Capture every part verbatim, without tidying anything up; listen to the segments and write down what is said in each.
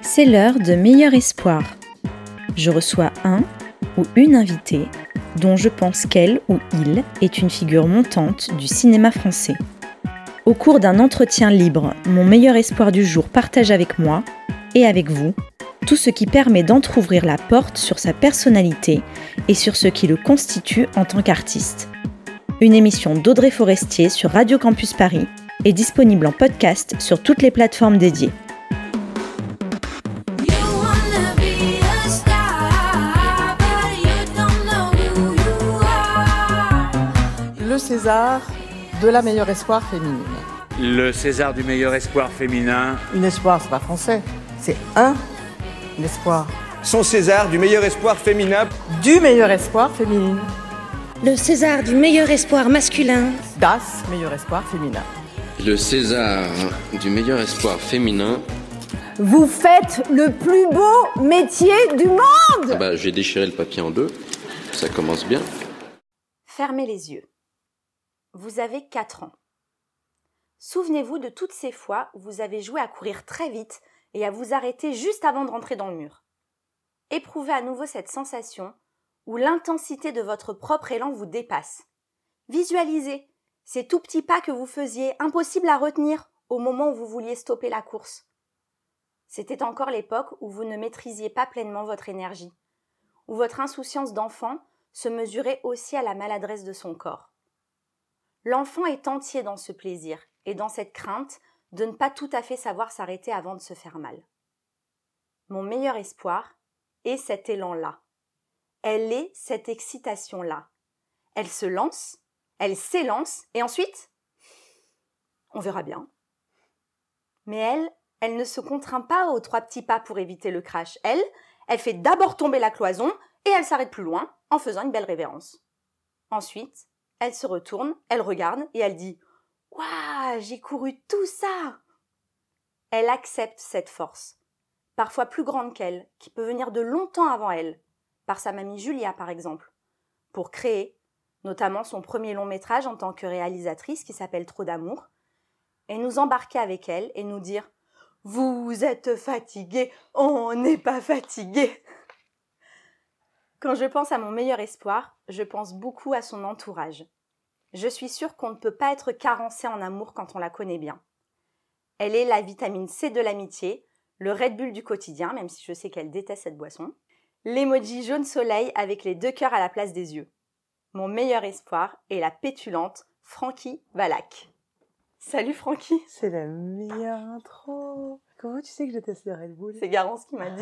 C'est l'heure de Meilleur Espoir. Je reçois un ou une invitée dont je pense qu'elle ou il est une figure montante du cinéma français. Au cours d'un entretien libre, mon meilleur espoir du jour partage avec moi et avec vous tout ce qui permet d'entrouvrir la porte sur sa personnalité et sur ce qui le constitue en tant qu'artiste. Une émission d'Audrey Forestier sur Radio Campus Paris est disponible en podcast sur toutes les plateformes dédiées. Le César de la meilleure espoir féminine. Le César du meilleur espoir féminin. Une espoir, c'est pas français, c'est un espoir. Son César du meilleur espoir féminin. Du meilleur espoir féminine. Le César du meilleur espoir masculin. Das meilleur espoir féminin. Le César du meilleur espoir féminin. Vous faites le plus beau métier du monde. Ah bah, j'ai déchiré le papier en deux, ça commence bien. Fermez les yeux. Vous avez quatre ans. Souvenez-vous de toutes ces fois où vous avez joué à courir très vite et à vous arrêter juste avant de rentrer dans le mur. Éprouvez à nouveau cette sensation où l'intensité de votre propre élan vous dépasse. Visualisez ces tout petits pas que vous faisiez, impossibles à retenir au moment où vous vouliez stopper la course. C'était encore l'époque où vous ne maîtrisiez pas pleinement votre énergie, où votre insouciance d'enfant se mesurait aussi à la maladresse de son corps. L'enfant est entier dans ce plaisir et dans cette crainte de ne pas tout à fait savoir s'arrêter avant de se faire mal. Mon meilleur espoir est cet élan-là. Elle est cette excitation-là. Elle se lance, elle s'élance et ensuite, on verra bien. Mais elle, elle ne se contraint pas aux trois petits pas pour éviter le crash. Elle, elle fait d'abord tomber la cloison et elle s'arrête plus loin en faisant une belle révérence. Ensuite, elle se retourne, elle regarde et elle dit « Waouh, j'ai couru tout ça !» Elle accepte cette force, parfois plus grande qu'elle, qui peut venir de longtemps avant elle, par sa mamie Julia par exemple, pour créer notamment son premier long métrage en tant que réalisatrice qui s'appelle Trop d'amour, et nous embarquer avec elle et nous dire « Vous êtes fatigué, on n'est pas fatigué !» Quand je pense à mon meilleur espoir, je pense beaucoup à son entourage. Je suis sûre qu'on ne peut pas être carencé en amour quand on la connaît bien. Elle est la vitamine C de l'amitié, le Red Bull du quotidien, même si je sais qu'elle déteste cette boisson, l'emoji jaune soleil avec les deux cœurs à la place des yeux. Mon meilleur espoir est la pétulante Francky Valac. Salut Francky. C'est la meilleure intro. Comment tu sais que je déteste le Red Bull ? C'est Garance qui m'a dit.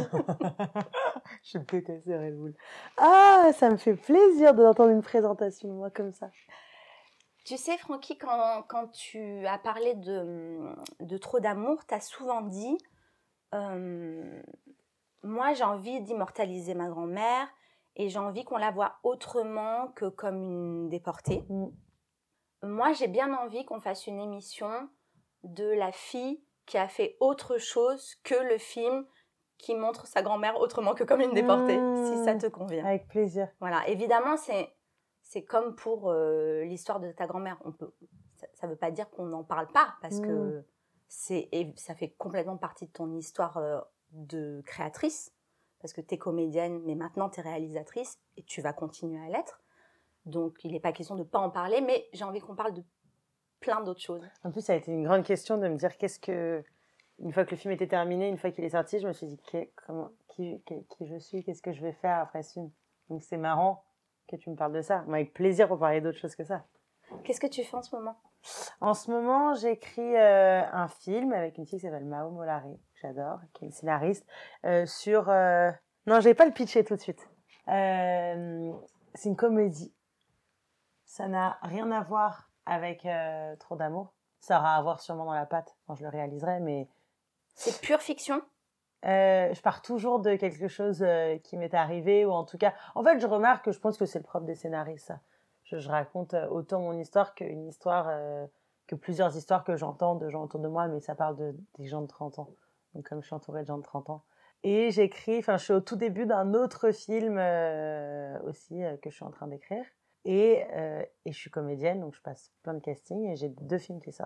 Je déteste le Red Bull. Ah, ça me fait plaisir d'entendre une présentation, moi, comme ça. Tu sais, Francky, quand, quand tu as parlé de, de Trop d'amour, tu as souvent dit euh, « Moi, j'ai envie d'immortaliser ma grand-mère et j'ai envie qu'on la voie autrement que comme une déportée. Mm. » Moi, j'ai bien envie qu'on fasse une émission de la fille qui a fait autre chose que le film qui montre sa grand-mère autrement que comme une déportée, mmh, si ça te convient. Avec plaisir. Voilà, évidemment, c'est, c'est comme pour euh, l'histoire de ta grand-mère. On peut, ça ne veut pas dire qu'on n'en parle pas, parce mmh. que c'est, et ça fait complètement partie de ton histoire euh, de créatrice, parce que tu es comédienne, mais maintenant tu es réalisatrice, et tu vas continuer à l'être. Donc, il n'est pas question de ne pas en parler, mais j'ai envie qu'on parle de plein d'autres choses. En plus, ça a été une grande question de me dire qu'est-ce que, une fois que le film était terminé, une fois qu'il est sorti, je me suis dit qui, comment, qui, qui, qui je suis, qu'est-ce que je vais faire après ce film. Donc c'est marrant que tu me parles de ça. Mais avec plaisir pour parler d'autre chose que ça. Qu'est-ce que tu fais en ce moment ? En ce moment, j'écris euh, un film avec une fille qui s'appelle Mao Molari, que j'adore, qui est une scénariste, euh, sur... Euh... Non, je vais pas le pitcher tout de suite. Euh... C'est une comédie. Ça n'a rien à voir avec euh, Trop d'amour. Ça aura à voir sûrement dans la patte quand je le réaliserai, mais... C'est pure fiction ? euh, Je pars toujours de quelque chose euh, qui m'est arrivé, ou en tout cas... En fait, je remarque que je pense que c'est le propre des scénaristes, ça. Je, je raconte autant mon histoire qu'une histoire... Euh, que plusieurs histoires que j'entends de gens autour de moi, mais ça parle de, des gens de trente ans. Donc, comme je suis entourée de gens de trente ans. Et j'écris... Enfin, je suis au tout début d'un autre film euh, aussi euh, que je suis en train d'écrire. Et, euh, et je suis comédienne, donc je passe plein de castings et j'ai deux films qui sortent.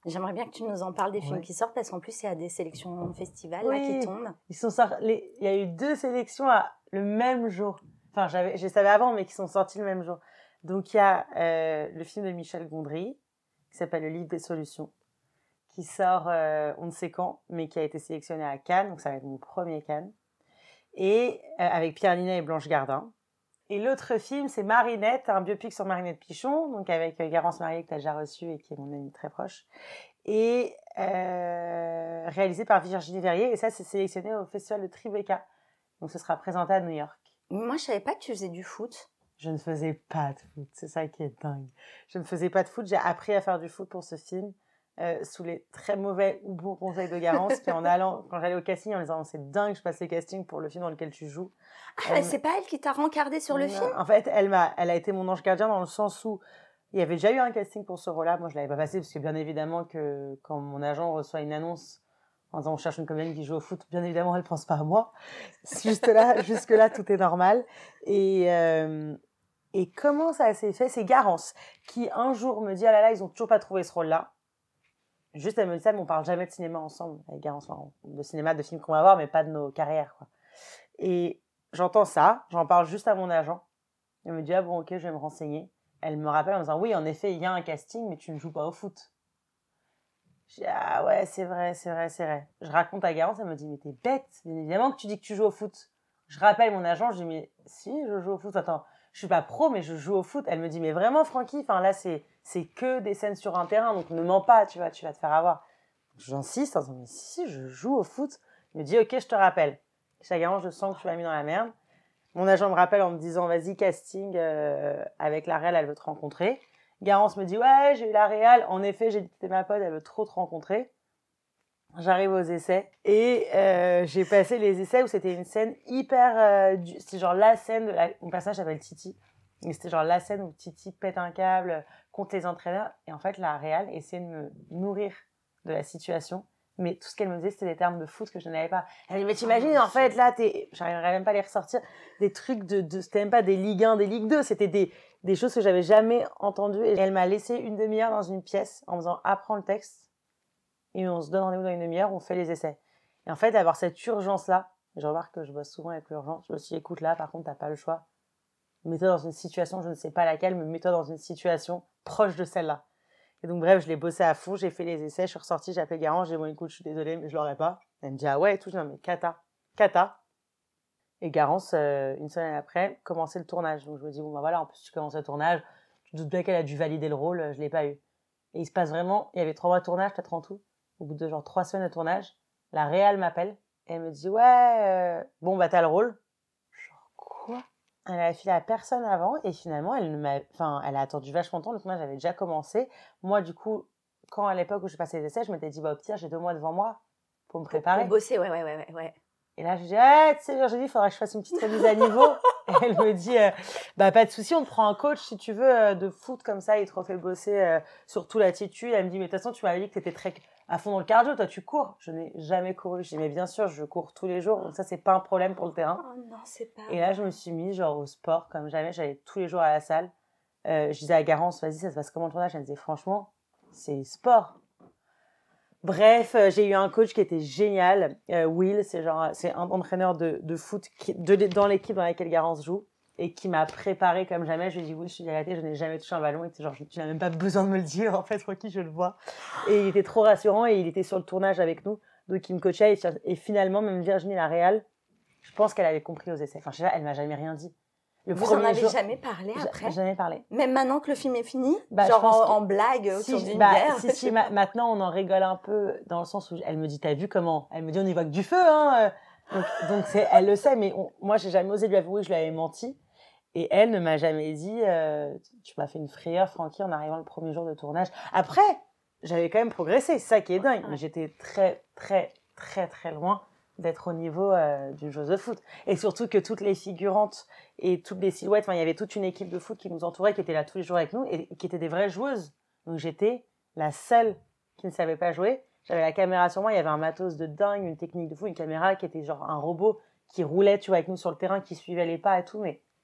J'aimerais bien que tu nous en parles des films Ouais. qui sortent parce qu'en plus, il y a des sélections festivals Oui. là, qui tombent. Ils sont sortis, les- il y a eu deux sélections à, le même jour. Enfin, j'avais, je les savais avant, mais qui sont sortis le même jour. Donc, il y a euh, le film de Michel Gondry, qui s'appelle Le Livre des Solutions, qui sort euh, on ne sait quand, mais qui a été sélectionné à Cannes. Donc, ça va être mon premier Cannes. Et euh, avec Pierre Ninet et Blanche Gardin. Et l'autre film, c'est Marinette, un biopic sur Marinette Pichon, donc avec euh, Garance Marié, que tu as déjà reçu et qui est mon amie très proche. Et euh, réalisé par Virginie Verrier. Et ça, c'est sélectionné au Festival de Tribeca. Donc, ce sera présenté à New York. Moi, je savais pas que tu faisais du foot. Je ne faisais pas de foot. C'est ça qui est dingue. Je ne faisais pas de foot. J'ai appris à faire du foot pour ce film. Euh, sous les très mauvais ou bons conseils de Garance, qui en allant, quand j'allais au casting, en disant c'est dingue, je passe les castings pour le film dans lequel tu joues. Ah, Elle c'est pas elle qui t'a rencardé sur le Non. film? En fait, elle m'a, elle a été mon ange gardien dans le sens où il y avait déjà eu un casting pour ce rôle-là. Moi, je l'avais pas passé parce que bien évidemment que quand mon agent reçoit une annonce en disant on cherche une comédienne qui joue au foot, bien évidemment, elle pense pas à moi. Juste là, jusque là, tout est normal. Et euh, et comment ça s'est fait? C'est Garance qui un jour me dit ah là là, ils ont toujours pas trouvé ce rôle-là. Juste, elle me dit ça, mais on parle jamais de cinéma ensemble avec Garance. Enfin, de cinéma, de films qu'on va voir, mais pas de nos carrières, quoi. Et j'entends ça, j'en parle juste à mon agent. Elle me dit, ah bon, ok, je vais me renseigner. Elle me rappelle en me disant, oui, en effet, il y a un casting, mais tu ne joues pas au foot. Je dis, ah ouais, c'est vrai, c'est vrai, c'est vrai. Je raconte à Garance, elle me dit, mais t'es bête, bien évidemment que tu dis que tu joues au foot. Je rappelle mon agent, je dis, mais si, je joue au foot. Attends, je suis pas pro, mais je joue au foot. Elle me dit, mais vraiment, Francky, enfin là, c'est, c'est que des scènes sur un terrain, donc ne mens pas, tu vois, tu vas te faire avoir. J'insiste en disant, mais si, je joue au foot. Il me dit, ok, je te rappelle. Chez Garance, je sens que tu m'as mis dans la merde. Mon agent me rappelle en me disant, vas-y, casting euh, avec la réal, elle veut te rencontrer. Garance me dit, ouais, j'ai eu la réal. En effet, j'ai dit que t'es ma pote, elle veut trop te rencontrer. J'arrive aux essais et euh, j'ai passé les essais où c'était une scène hyper... Euh, du... C'était genre la scène de la... Mon personnage s'appelle Titi. Et c'était genre la scène où Titi pète un câble contre les entraîneurs. Et en fait, la réal essayait de me nourrir de la situation. Mais tout ce qu'elle me disait, c'était des termes de foot que je n'avais pas. Elle dit, mais t'imagines, en fait, là, t'es... j'arriverais même pas à les ressortir. Des trucs de... de... C'était même pas des Ligue un, des Ligue deux. C'était des, des choses que j'avais jamais entendues. Et elle m'a laissé une demi-heure dans une pièce en me disant, apprends le texte. Et on se donne rendez-vous dans une demi-heure, on fait les essais. Et en fait, d'avoir cette urgence-là, je remarque que je bosse souvent avec l'urgence, je me suis dit, écoute, là, par contre, t'as pas le choix. Mets-toi dans une situation, je ne sais pas laquelle, mais mets-toi dans une situation proche de celle-là. Et donc, bref, je l'ai bossé à fond, j'ai fait les essais, je suis ressortie, j'ai appelé Garance, j'ai dit, bon, écoute, je suis désolée, mais je l'aurais pas. Elle me dit, ah ouais, et tout, je dis, non, mais cata, cata. Et Garance, euh, une semaine après, commençait le tournage. Donc, je me dis, bon, bah voilà, en plus, tu commences le tournage, je te doute bien qu'elle a dû valider le rôle, je l'ai pas eu. Et il se passe vraiment, il y avait trois mois de tournage, peut-être en tout. Au bout de genre trois semaines de tournage, la réal m'appelle et elle me dit, ouais, euh, bon, bah, t'as le rôle. Genre, quoi? Elle avait filé à personne avant et finalement, elle, ne m'a... enfin, elle a attendu vachement longtemps. Le tournage avait déjà commencé. Moi, du coup, quand à l'époque où je passais les essais, je m'étais dit, bah, au pire, j'ai deux mois devant moi pour me préparer. Pour bosser, ouais, ouais, ouais, ouais. Et là, je dis, ah, tu sais, Virginie, il faudra que je fasse une petite remise à niveau. Et elle me dit, euh, bah, pas de souci, on te prend un coach, si tu veux, euh, de foot comme ça, il te refait bosser euh, sur toute l'attitude. Elle me dit, mais de toute façon, tu m'avais dit que t'étais très à fond dans le cardio, toi, tu cours. Je n'ai jamais couru. Je dis, mais bien sûr, je cours tous les jours, donc ça, c'est pas un problème pour le terrain. Oh non, c'est pas... Et là, je me suis mise, genre, au sport, comme jamais. J'allais tous les jours à la salle. Euh, je disais à Garance, vas-y, ça se passe comment le tournage? Elle me disait, franchement, c'est sport. Bref, euh, j'ai eu un coach qui était génial, euh, Will, c'est genre, c'est un entraîneur de, de foot qui, de, dans l'équipe dans laquelle Garance joue et qui m'a préparé comme jamais. Je lui ai dit, oui, je suis arrêtée, je n'ai jamais touché un ballon. Il était genre, tu n'as même pas besoin de me le dire, en fait, Rocky, je le vois. Et il était trop rassurant et il était sur le tournage avec nous, donc il me coachait et, et finalement, même Virginie la réal, je pense qu'elle avait compris aux essais. Enfin, je sais pas, elle m'a jamais rien dit. Le Vous en avez jour, jamais parlé après? Jamais parlé. Même maintenant que le film est fini? Bah, genre en, que... en blague si, autour d'une bah, bière? Si, si, ma... maintenant on en rigole un peu dans le sens où elle me dit, t'as vu comment? Elle me dit, on y voit que du feu, hein. Donc, donc c'est, elle le sait, mais on... moi j'ai jamais osé lui avouer que je lui avais menti. Et elle ne m'a jamais dit, euh, tu m'as fait une frayeur, Francky, en arrivant le premier jour de tournage. Après, j'avais quand même progressé, c'est ça qui est dingue. Mais j'étais très, très, très, très loin d'être au niveau euh, d'une joueuse de foot. Et surtout que toutes les figurantes et toutes les silhouettes, enfin, il y avait toute une équipe de foot qui nous entourait, qui était là tous les jours avec nous et qui étaient des vraies joueuses. Donc j'étais la seule qui ne savait pas jouer. J'avais la caméra sur moi, il y avait un matos de dingue, une technique de foot, une caméra qui était genre un robot qui roulait, tu vois, avec nous sur le terrain, qui suivait les pas et tout, mais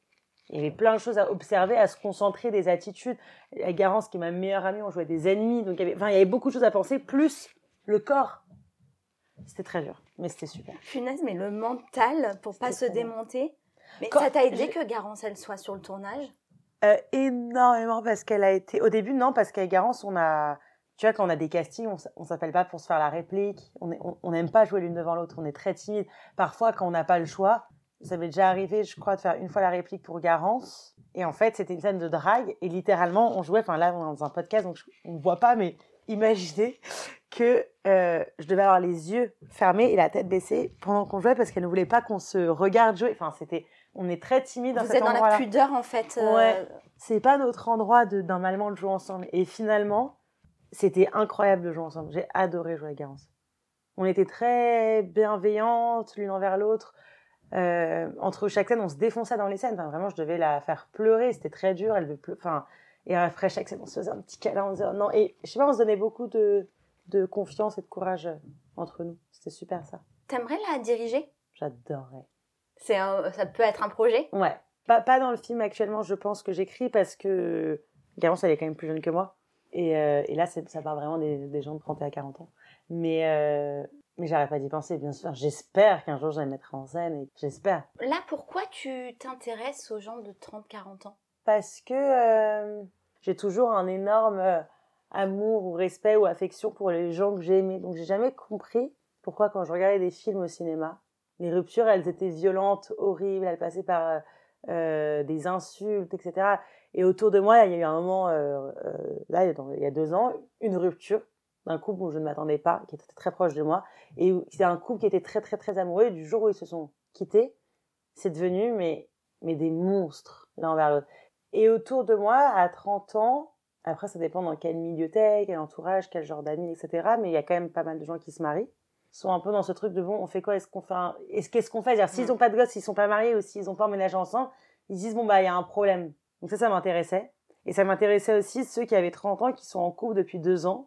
Il y avait plein de choses à observer, à se concentrer, des attitudes. Avec Garance, qui est ma meilleure amie, on jouait des ennemis. Donc, il y avait, enfin, il y avait beaucoup de choses à penser, plus le corps. C'était très dur, mais c'était super. Punaise, mais le mental pour pas se démonter. Mais Quand ça t'a aidé j'ai... que Garance, elle soit sur le tournage? euh, Énormément, parce qu'elle a été... Au début, non, parce qu'avec Garance, on a... Tu vois, quand on a des castings, on, on s'appelle pas pour se faire la réplique. On n'aime on, on pas jouer l'une devant l'autre. On est très timide. Parfois, quand on n'a pas le choix, ça m'est déjà arrivé, je crois, de faire une fois la réplique pour Garance. Et en fait, c'était une scène de drague. Et littéralement, on jouait... Enfin, là, on est dans un podcast, donc on ne voit pas, mais imaginez que euh, je devais avoir les yeux fermés et la tête baissée pendant qu'on jouait parce qu'elle ne voulait pas qu'on se regarde jouer. Enfin, c'était... On est très timide dans Vous cet êtes dans endroit-là. la pudeur, en fait. Euh... Ouais. C'est pas notre endroit de, normalement de jouer ensemble. Et finalement... C'était incroyable de jouer ensemble. J'ai adoré jouer avec Garance. On était très bienveillantes l'une envers l'autre. Euh, entre chaque scène, on se défonçait dans les scènes. Enfin, vraiment, je devais la faire pleurer. C'était très dur. Elle devait pleu... enfin, et après chaque scène, on se faisait un petit câlin. On se disait, non. Et je sais pas, on se donnait beaucoup de, de confiance et de courage entre nous. C'était super, ça. T'aimerais la diriger? J'adorerais. C'est un... Ça peut être un projet? Ouais. Pas, pas dans le film actuellement, je pense, que j'écris parce que Garance, elle est quand même plus jeune que moi. Et, euh, et là, c'est, ça parle vraiment des, des gens de trente à quarante ans. Mais, euh, mais j'arrête pas d'y penser, bien sûr. J'espère qu'un jour, je vais me mettre en scène. Et j'espère. Là, pourquoi tu t'intéresses aux gens de trente à quarante ans? Parce que euh, j'ai toujours un énorme euh, amour ou respect ou affection pour les gens que j'ai aimés. Donc, j'ai jamais compris pourquoi, quand je regardais des films au cinéma, les ruptures, elles étaient violentes, horribles. Elles passaient par euh, euh, des insultes, et cetera. Et autour de moi, il y a eu un moment, euh, euh, là, il y a deux ans, une rupture d'un couple où je ne m'attendais pas, qui était très proche de moi. Et c'est un couple qui était très, très, très amoureux. Et du jour où ils se sont quittés, c'est devenu mais, mais des monstres l'un envers l'autre. Et autour de moi, à trente ans, après, ça dépend dans quel milieu t'es, quel entourage, quel genre d'amis, et cetera. Mais il y a quand même pas mal de gens qui se marient. Ils sont un peu dans ce truc de bon, on fait quoi? Est-ce qu'on fait un... Est-ce, qu'est-ce qu'on fait? C'est-à-dire, s'ils n'ont pas de gosses, s'ils ne sont pas mariés ou s'ils n'ont pas emménagé ensemble, ils se disent, bon, bah, il y a un problème. Donc ça, ça m'intéressait. Et ça m'intéressait aussi ceux qui avaient trente ans, qui sont en couple depuis deux ans,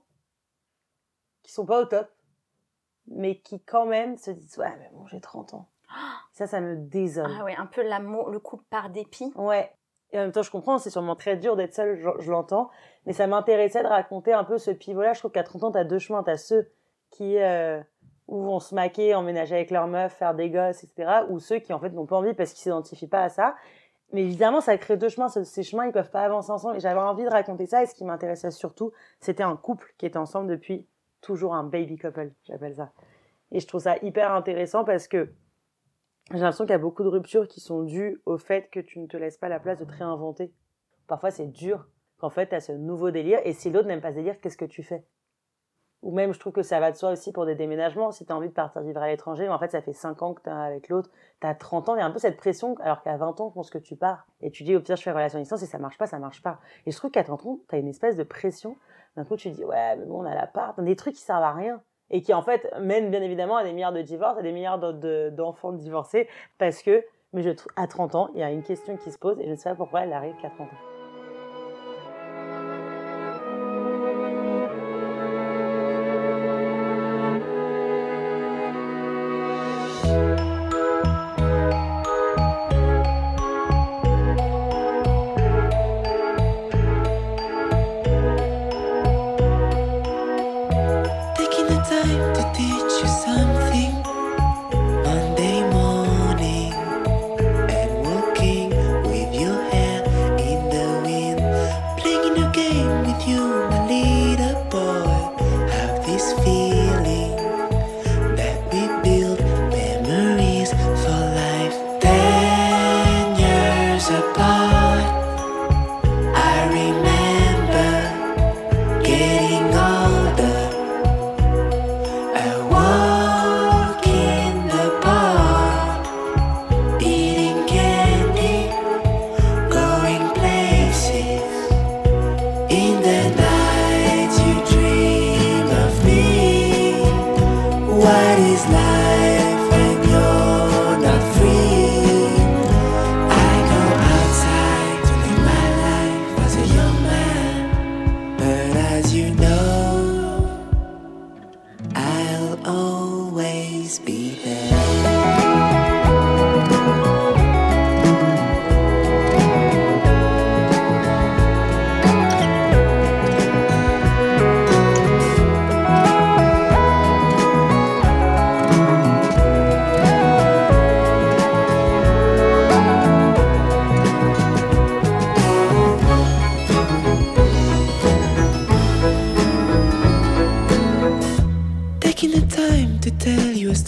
qui sont pas au top, mais qui quand même se disent, ouais, mais bon, j'ai trente ans. Ça, ça me désole. Ah ouais, un peu l'amour, le couple par dépit. Ouais. Et en même temps, je comprends, c'est sûrement très dur d'être seule, je, je l'entends. Mais ça m'intéressait de raconter un peu ce pivot-là. Je trouve qu'à trente ans, t'as deux chemins. T'as ceux qui, euh, où vont se maquer, emménager avec leur meuf, faire des gosses, et cetera. Ou ceux qui, en fait, n'ont pas envie parce qu'ils s'identifient pas à ça. Mais évidemment, ça crée deux chemins. Ces chemins, ils peuvent pas avancer ensemble. Et j'avais envie de raconter ça. Et ce qui m'intéressait surtout, c'était un couple qui était ensemble depuis toujours, un baby couple, j'appelle ça. Et je trouve ça hyper intéressant parce que j'ai l'impression qu'il y a beaucoup de ruptures qui sont dues au fait que tu ne te laisses pas la place de te réinventer. Parfois, c'est dur qu'en fait, tu as ce nouveau délire. Et si l'autre n'aime pas ce délire, qu'est-ce que tu fais? Ou même, je trouve que ça va de soi aussi pour des déménagements. Si tu as envie de partir vivre à l'étranger, mais en fait, ça fait cinq ans que tu es avec l'autre, tu as trente ans, il y a un peu cette pression, alors qu'à vingt ans, je pense que tu pars. Et tu dis, au pire, je fais relation à distance, et ça marche pas, ça marche pas. Et je trouve qu'à trente ans, tu as une espèce de pression. D'un coup, tu dis, ouais, mais bon, on a l'appart. Des trucs qui servent à rien. Et qui, en fait, mènent bien évidemment à des milliards de divorces, à des milliards de, de, d'enfants divorcés. Parce que, mais je trouve, à trente ans, il y a une question qui se pose, et je ne sais pas pourquoi elle arrive qu'à trente ans.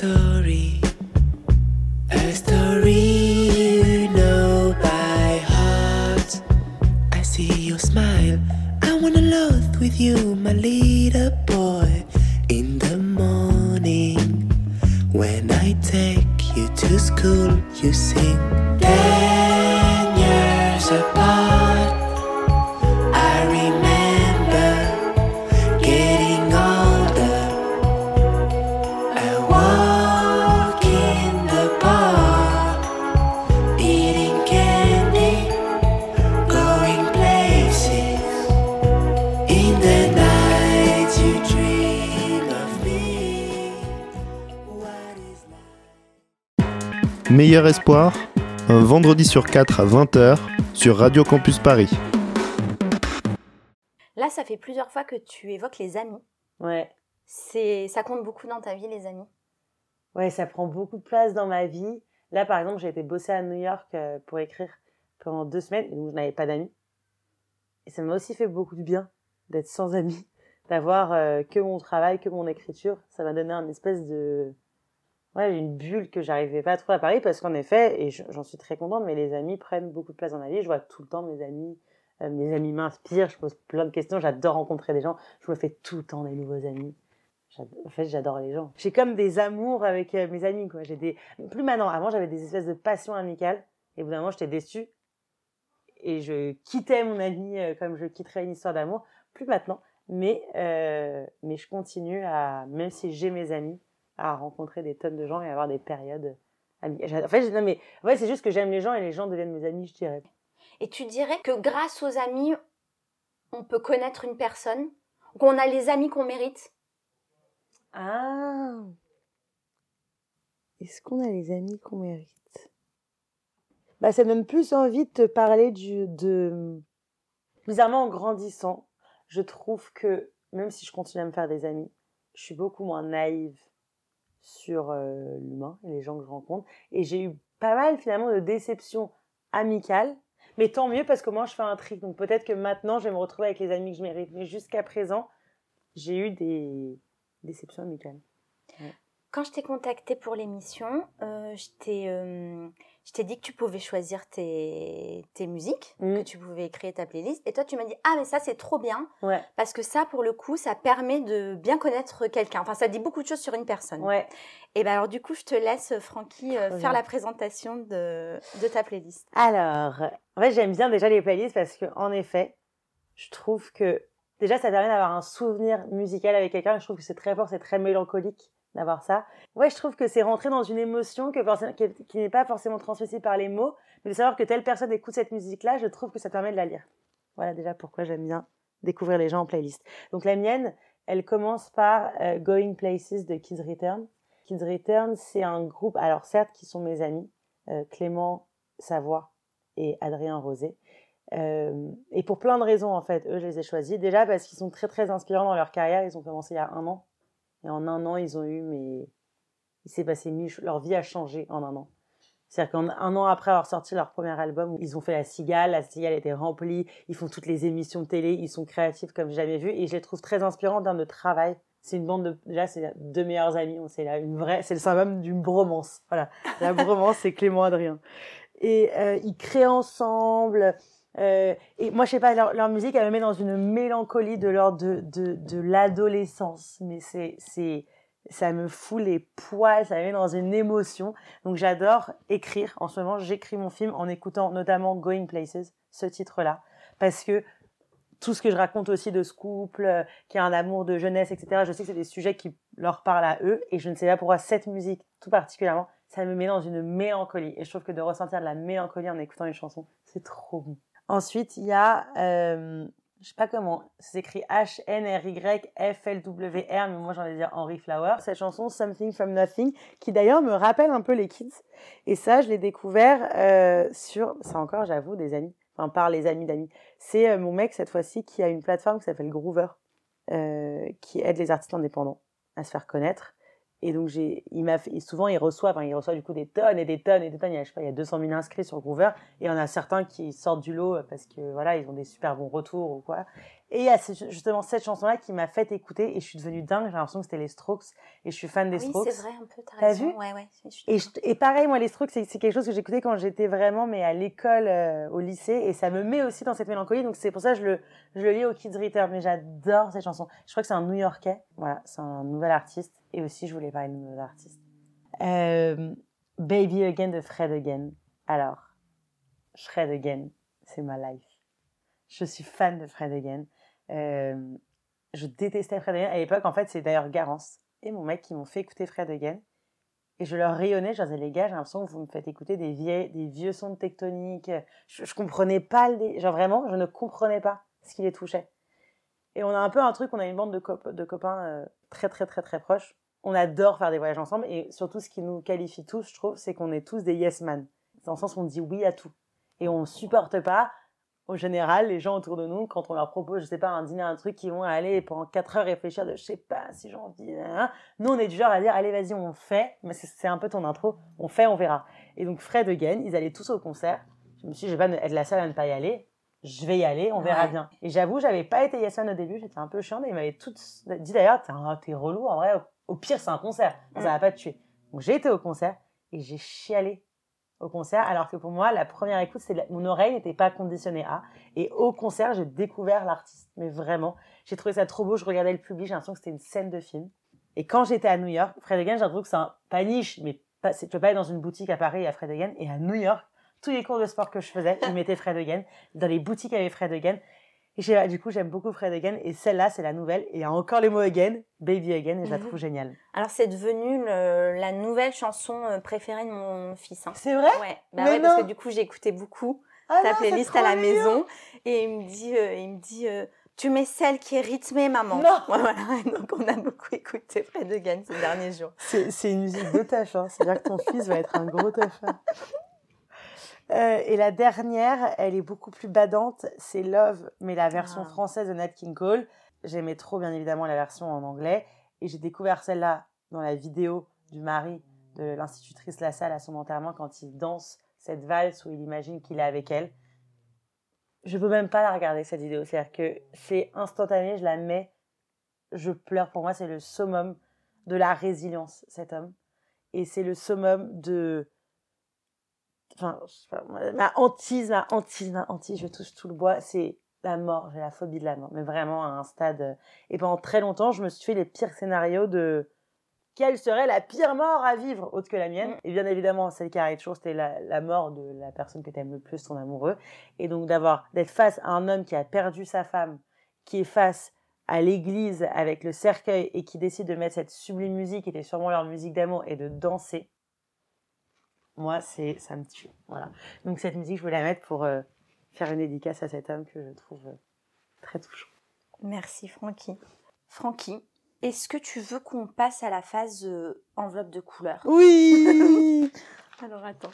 story, a story you know by heart. I see your smile, I wanna loaf with you, my little boy. In the morning, when I take you to school, you sing. Ten years apart, I remember getting older. I walk in the park, eating candy, going places. In the night you dream of me. What is life? Meilleur Espoir, un vendredi sur quatre à vingt heures sur Radio Campus Paris. Là, ça fait plusieurs fois que tu évoques les amis. Ouais. C'est, ça compte beaucoup dans ta vie, les amis. Ouais, ça prend beaucoup de place dans ma vie. Là, par exemple, j'ai été bosser à New York euh, pour écrire pendant deux semaines, et donc je n'avais pas d'amis. Et ça m'a aussi fait beaucoup de bien d'être sans amis, d'avoir euh, que mon travail, que mon écriture. Ça m'a donné un espèce de... Ouais, une bulle que j'arrivais pas à trouver à Paris, parce qu'en effet, et j'en suis très contente, mais les amis prennent beaucoup de place dans ma vie. Je vois tout le temps mes amis, euh, mes amis m'inspirent, je pose plein de questions, j'adore rencontrer des gens, je me fais tout le temps des nouveaux amis. J'adore, en fait, j'adore les gens. J'ai comme des amours avec euh, mes amis, quoi. J'ai des... Plus maintenant, avant, j'avais des espèces de passions amicales, et au bout d'un moment, j'étais déçue, et je quittais mon ami euh, comme je quitterais une histoire d'amour. Plus maintenant, mais, euh, mais je continue à, même si j'ai mes amis, à rencontrer des tonnes de gens et avoir des périodes amicales. En fait, non, mais, en fait, c'est juste que j'aime les gens et les gens deviennent mes amis, je dirais. Et tu dirais que grâce aux amis, on peut connaître une personne, qu'on a les amis qu'on mérite? Ah, est-ce qu'on a les amis qu'on mérite? Bah, ça donne plus envie de te parler du, de... Bizarrement, en grandissant, je trouve que, même si je continue à me faire des amis, je suis beaucoup moins naïve sur euh, l'humain et les gens que je rencontre. Et j'ai eu pas mal, finalement, de déceptions amicales. Mais tant mieux, parce que moi, je fais un tri. Donc peut-être que maintenant, je vais me retrouver avec les amis que je mérite. Mais jusqu'à présent, j'ai eu des déceptions amicales. Ouais. Quand je t'ai contactée pour l'émission, euh, je, t'ai, euh, je t'ai dit que tu pouvais choisir tes, tes musiques, mmh. que tu pouvais créer ta playlist. Et toi, tu m'as dit « Ah, mais ça, c'est trop bien ouais. !» Parce que ça, pour le coup, ça permet de bien connaître quelqu'un. Enfin, ça dit beaucoup de choses sur une personne. Ouais. Et bien alors, du coup, je te laisse, Francky, euh, faire bien. la présentation de, de ta playlist. Alors, en fait, j'aime bien déjà les playlists parce qu'en effet, je trouve que déjà, ça permet d'avoir un souvenir musical avec quelqu'un. Je trouve que c'est très fort, c'est très mélancolique d'avoir ça. Ouais, je trouve que c'est rentrer dans une émotion que, qui, qui n'est pas forcément transmissible par les mots, mais de savoir que telle personne écoute cette musique-là, je trouve que ça permet de la lire. Voilà déjà pourquoi j'aime bien découvrir les gens en playlist. Donc la mienne, elle commence par euh, Going Places de Kids Return. Kids Return, c'est un groupe, alors certes, qui sont mes amis, euh, Clément Savoie et Adrien Rosé. Euh, et pour plein de raisons, en fait, eux, je les ai choisis. Déjà parce qu'ils sont très, très inspirants dans leur carrière. Ils ont commencé il y a un an. Et en un an, ils ont eu, mais il s'est passé mille choses. Leur vie a changé en un an. C'est-à-dire qu'un un an après avoir sorti leur premier album, ils ont fait La Cigale. La Cigale était remplie. Ils font toutes les émissions de télé. Ils sont créatifs comme jamais vu. Et je les trouve très inspirants en termes de travail. C'est une bande de, déjà, c'est deux meilleurs amis. C'est là une vraie, c'est le symbole d'une bromance. Voilà. La bromance, c'est Clément Adrien. Et, euh, ils créent ensemble. Euh, et moi, je sais pas, leur, leur musique, elle me met dans une mélancolie de l'ordre de, de, de l'adolescence. Mais c'est, c'est, ça me fout les poils, ça me met dans une émotion. Donc, j'adore écrire. En ce moment, j'écris mon film en écoutant notamment Going Places, ce titre-là. Parce que tout ce que je raconte aussi de ce couple, euh, qui a un amour de jeunesse, et cetera, je sais que c'est des sujets qui leur parlent à eux. Et je ne sais pas pourquoi cette musique, tout particulièrement, ça me met dans une mélancolie. Et je trouve que de ressentir de la mélancolie en écoutant une chanson, c'est trop bon. Ensuite, il y a, euh, je sais pas comment, c'est écrit H N R Y F L W R, mais moi j'ai envie de dire Henry Flower. Cette chanson Something from Nothing, qui d'ailleurs me rappelle un peu les Kids. Et ça, je l'ai découvert euh, sur, ça encore, j'avoue, des amis, enfin par les amis d'amis. C'est euh, mon mec cette fois-ci qui a une plateforme qui s'appelle Groover, euh, qui aide les artistes indépendants à se faire connaître. Et donc, j'ai, il m'a fait, et souvent, il reçoit, enfin, il reçoit du coup des tonnes et des tonnes et des tonnes. Il y a, je sais pas, il y a deux cent mille inscrits sur Groover. Et il y en a certains qui sortent du lot parce que, voilà, ils ont des super bons retours ou quoi. Et il y a justement cette chanson-là qui m'a fait écouter et je suis devenue dingue. J'ai l'impression que c'était les Strokes et je suis fan des oui, Strokes. Oui, c'est vrai, un peu, t'as, t'as raison. vu ouais, ouais, je et, je, et pareil, moi, les Strokes, c'est, c'est quelque chose que j'écoutais quand j'étais vraiment, mais à l'école, euh, au lycée. Et ça me met aussi dans cette mélancolie. Donc, c'est pour ça que je le, je le lis au Kids Return. Mais j'adore cette chanson. Je crois que c'est un New-Yorkais. Voilà, c'est un nouvel artiste. Et aussi, je voulais parler de nouveaux artistes. Euh, Baby Again de Fred Again. Alors, Fred Again, c'est ma life. Je suis fan de Fred Again. Euh, je détestais Fred Again. À l'époque, en fait, c'est d'ailleurs Garance et mon mec qui m'ont fait écouter Fred Again. Et je leur rayonnais, je leur disais, les gars, j'ai l'impression que vous me faites écouter des, vieilles, des vieux sons de Tectonique. Je, je comprenais pas, le, genre vraiment, je ne comprenais pas ce qui les touchait. Et on a un peu un truc, on a une bande de, cop- de copains euh, très, très, très, très proches. On adore faire des voyages ensemble et surtout, ce qui nous qualifie tous, je trouve, c'est qu'on est tous des yes man. Dans le sens où on dit oui à tout. Et on supporte pas, au général, les gens autour de nous, quand on leur propose, je sais pas, un dîner, un truc, ils vont aller pendant quatre heures réfléchir de je sais pas si j'ai envie. Hein. Nous, on est du genre à dire allez, vas-y, on fait. Mais c'est, c'est un peu ton intro. On fait, on verra. Et donc, Fred Again, ils allaient tous au concert. Je me suis dit, je vais pas être la seule à ne pas y aller. Je vais y aller, on verra ouais. bien. Et j'avoue, j'avais pas été yes man au début, j'étais un peu chiante et ils m'avaient tous dit d'ailleurs, t'es, un, t'es relou, en vrai, au, au pire, c'est un concert. Ça va pas te tuer. Donc, j'ai été au concert et j'ai chialé au concert, alors que pour moi, la première écoute, c'est la... mon oreille n'était pas conditionnée à. Et au concert, j'ai découvert l'artiste. Mais vraiment, j'ai trouvé ça trop beau. Je regardais le public, j'ai l'impression que c'était une scène de film. Et quand j'étais à New York, Fred Again, j'ai l'impression que c'est un pas niche, mais pas... tu peux pas aller dans une boutique à Paris, il y a Fred Again. Et à New York, tous les cours de sport que je faisais, ils mettaient Fred Again. Dans les boutiques, il y avait Fred Again. Et j'ai, du coup, j'aime beaucoup Fred Again. Et celle-là, c'est la nouvelle. Et il y a encore les mots Again, Baby Again, et je la trouve géniale. Alors, c'est devenu le, la nouvelle chanson préférée de mon fils. Hein. C'est vrai? Ouais. Bah ouais, parce que du coup, j'écoutais beaucoup ah ta non, playlist à la mignon. maison. Et il me dit, euh, il me dit euh, tu mets celle qui est rythmée, maman. Non. Ouais, voilà. Donc, on a beaucoup écouté Fred Again ces derniers jours. C'est, c'est une musique de teuf. Hein. C'est-à-dire que ton fils va être un gros teufeur. Euh, et la dernière, elle est beaucoup plus badante, c'est Love, mais la version ah. française de Nat King Cole. J'aimais trop, bien évidemment, la version en anglais. Et j'ai découvert celle-là dans la vidéo du mari de l'institutrice Lassalle à son enterrement quand il danse cette valse où il imagine qu'il est avec elle. Je peux même pas la regarder, cette vidéo. C'est-à-dire que c'est instantané, je la mets, je pleure. Pour moi, c'est le summum de la résilience, cet homme. Et c'est le summum de... Enfin, je sais pas, ma hantise, ma hantise, ma hantise, je touche tout le bois, c'est la mort, j'ai la phobie de la mort, mais vraiment à un stade... Et pendant très longtemps, je me suis fait les pires scénarios de quelle serait la pire mort à vivre, autre que la mienne. Mm. Et bien évidemment, celle qui arrive toujours, c'était la, la mort de la personne que t'aimes le plus, ton amoureux. Et donc d'avoir, d'être face à un homme qui a perdu sa femme, qui est face à l'église avec le cercueil et qui décide de mettre cette sublime musique, qui était sûrement leur musique d'amour, et de danser. Moi, c'est, ça me tue. Voilà. Donc, cette musique, je voulais la mettre pour euh, faire une dédicace à cet homme que je trouve euh, très touchant. Merci, Francky. Francky, est-ce que tu veux qu'on passe à la phase euh, enveloppe de couleurs ? Oui. Alors, attends.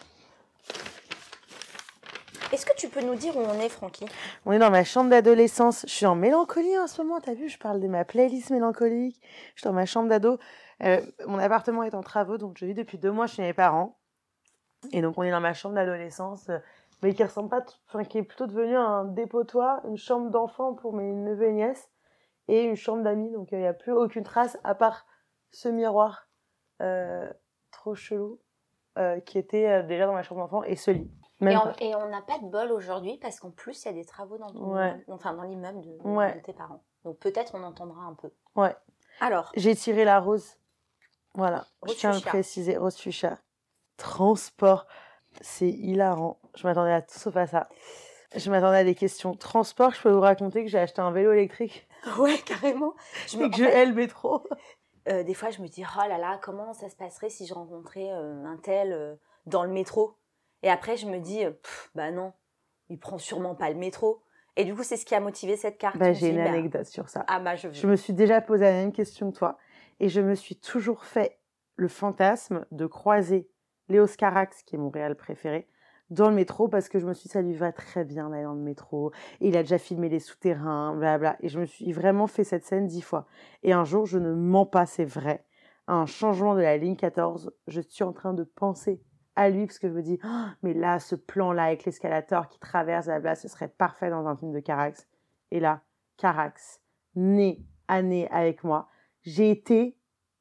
Est-ce que tu peux nous dire où on est, Francky ? On est dans ma chambre d'adolescence. Je suis en mélancolie en ce moment. T'as vu, je parle de ma playlist mélancolique. Je suis dans ma chambre d'ado. Euh, mon appartement est en travaux, donc je vis depuis deux mois chez mes parents. Et donc, on est dans ma chambre d'adolescence, euh, mais qui ressemble pas, t- enfin, qui est plutôt devenue un dépotoir, une chambre d'enfant pour mes neveux et nièces, et une chambre d'amis. Donc, il euh, n'y a plus aucune trace, à part ce miroir, euh, trop chelou, euh, qui était euh, déjà dans ma chambre d'enfant, et ce lit. Et on, et on n'a pas de bol aujourd'hui, parce qu'en plus, il y a des travaux dans, ton, ouais. enfin, dans l'immeuble de, ouais. de tes parents. Donc, peut-être on entendra un peu. Ouais. Alors. J'ai tiré la rose. Voilà. Rose Je tiens à le fuchsia. préciser. Rose fuchsia. Transport, c'est hilarant. Je m'attendais à tout sauf à ça. Je m'attendais à des questions. Transport, je peux vous raconter que j'ai acheté un vélo électrique. Ouais, carrément. Je me... Et que je hais le métro. Euh, des fois, je me dis, oh là là, comment ça se passerait si je rencontrais euh, un tel euh, dans le métro ? Et après, je me dis, euh, pff, bah non, il prend sûrement pas le métro. Et du coup, c'est ce qui a motivé cette carte. Bah, j'ai dis, une bah... anecdote sur ça. Ah bah, je veux. Je me suis déjà posé la même question que toi. Et je me suis toujours fait le fantasme de croiser Léos Carax, qui est mon réal préféré, dans le métro, parce que je me suis dit, ça lui va très bien d'aller dans le métro. Et il a déjà filmé les souterrains, blablabla. Et je me suis vraiment fait cette scène dix fois. Et un jour, je ne mens pas, c'est vrai. un changement de la ligne quatorze, je suis en train de penser à lui parce que je me dis oh, mais là, ce plan-là avec l'escalator qui traverse la place, ce serait parfait dans un film de Carax. Et là, Carax, nez à nez avec moi, j'ai été,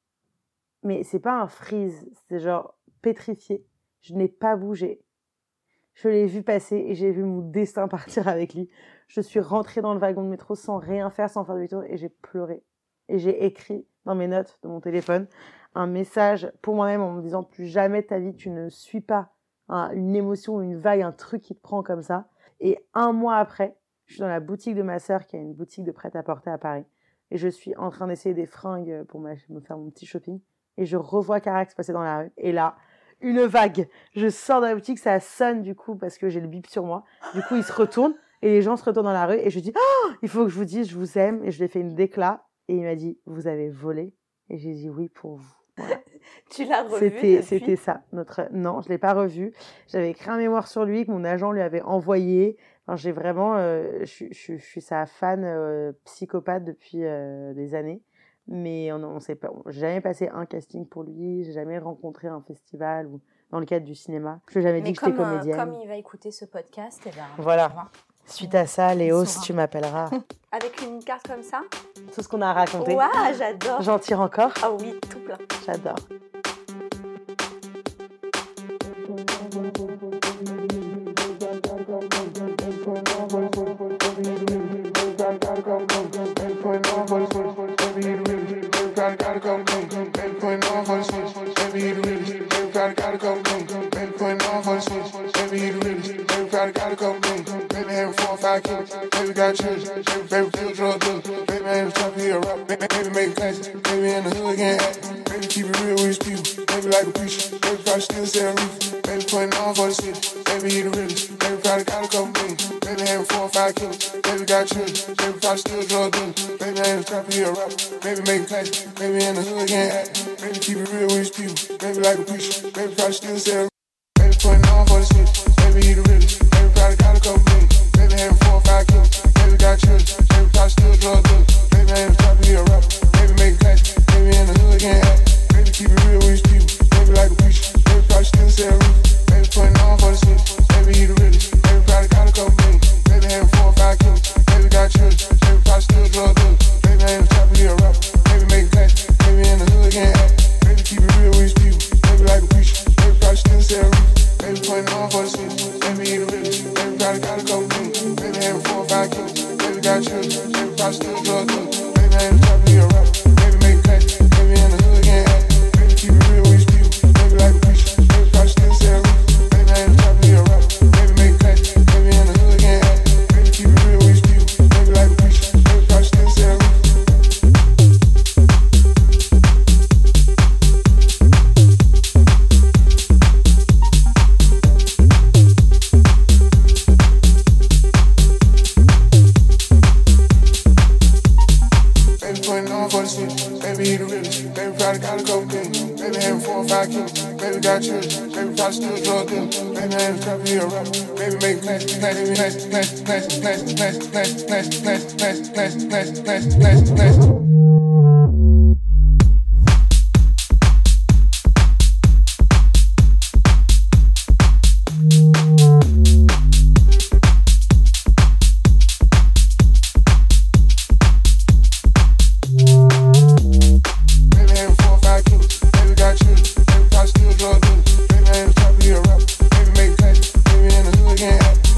mais c'est pas un freeze, c'est genre pétrifié. Je n'ai pas bougé. Je l'ai vu passer et j'ai vu mon destin partir avec lui. Je suis rentrée dans le wagon de métro sans rien faire, sans faire de demi-tour et j'ai pleuré. Et j'ai écrit dans mes notes de mon téléphone un message pour moi-même en me disant plus jamais de ta vie tu ne suis pas hein, une émotion, une vague, un truc qui te prend comme ça. Et un mois après, je suis dans la boutique de ma sœur qui a une boutique de prêt-à-porter à Paris et je suis en train d'essayer des fringues pour me faire mon petit shopping et je revois Carax passer dans la rue et là, une vague. Je sors de la boutique, ça sonne du coup parce que j'ai le bip sur moi. Du coup, il se retourne et les gens se retournent dans la rue et je dis oh, il faut que je vous dise je vous aime et je lui ai fait une déclat et il m'a dit vous avez volé et j'ai dit oui pour vous. Voilà. Tu l'as revu C'était depuis c'était ça notre non, je l'ai pas revu. J'avais écrit un mémoire sur lui que mon agent lui avait envoyé. Enfin, j'ai vraiment euh, je je je suis sa fan euh, psychopathe depuis euh, des années. Mais on, on sait pas, j'ai jamais passé un casting pour lui, j'ai jamais rencontré un festival ou dans le cadre du cinéma. Je n'ai jamais Mais dit que j'étais comme, euh, comédienne. comme il va écouter ce podcast, eh ben, Voilà. tu vois. Suite à ça, Léo, Il si saura. tu m'appelleras. Avec une carte comme ça. Tout ce qu'on a raconté. Waouh, j'adore. J'en tire encore. Ah oui, tout plein. J'adore.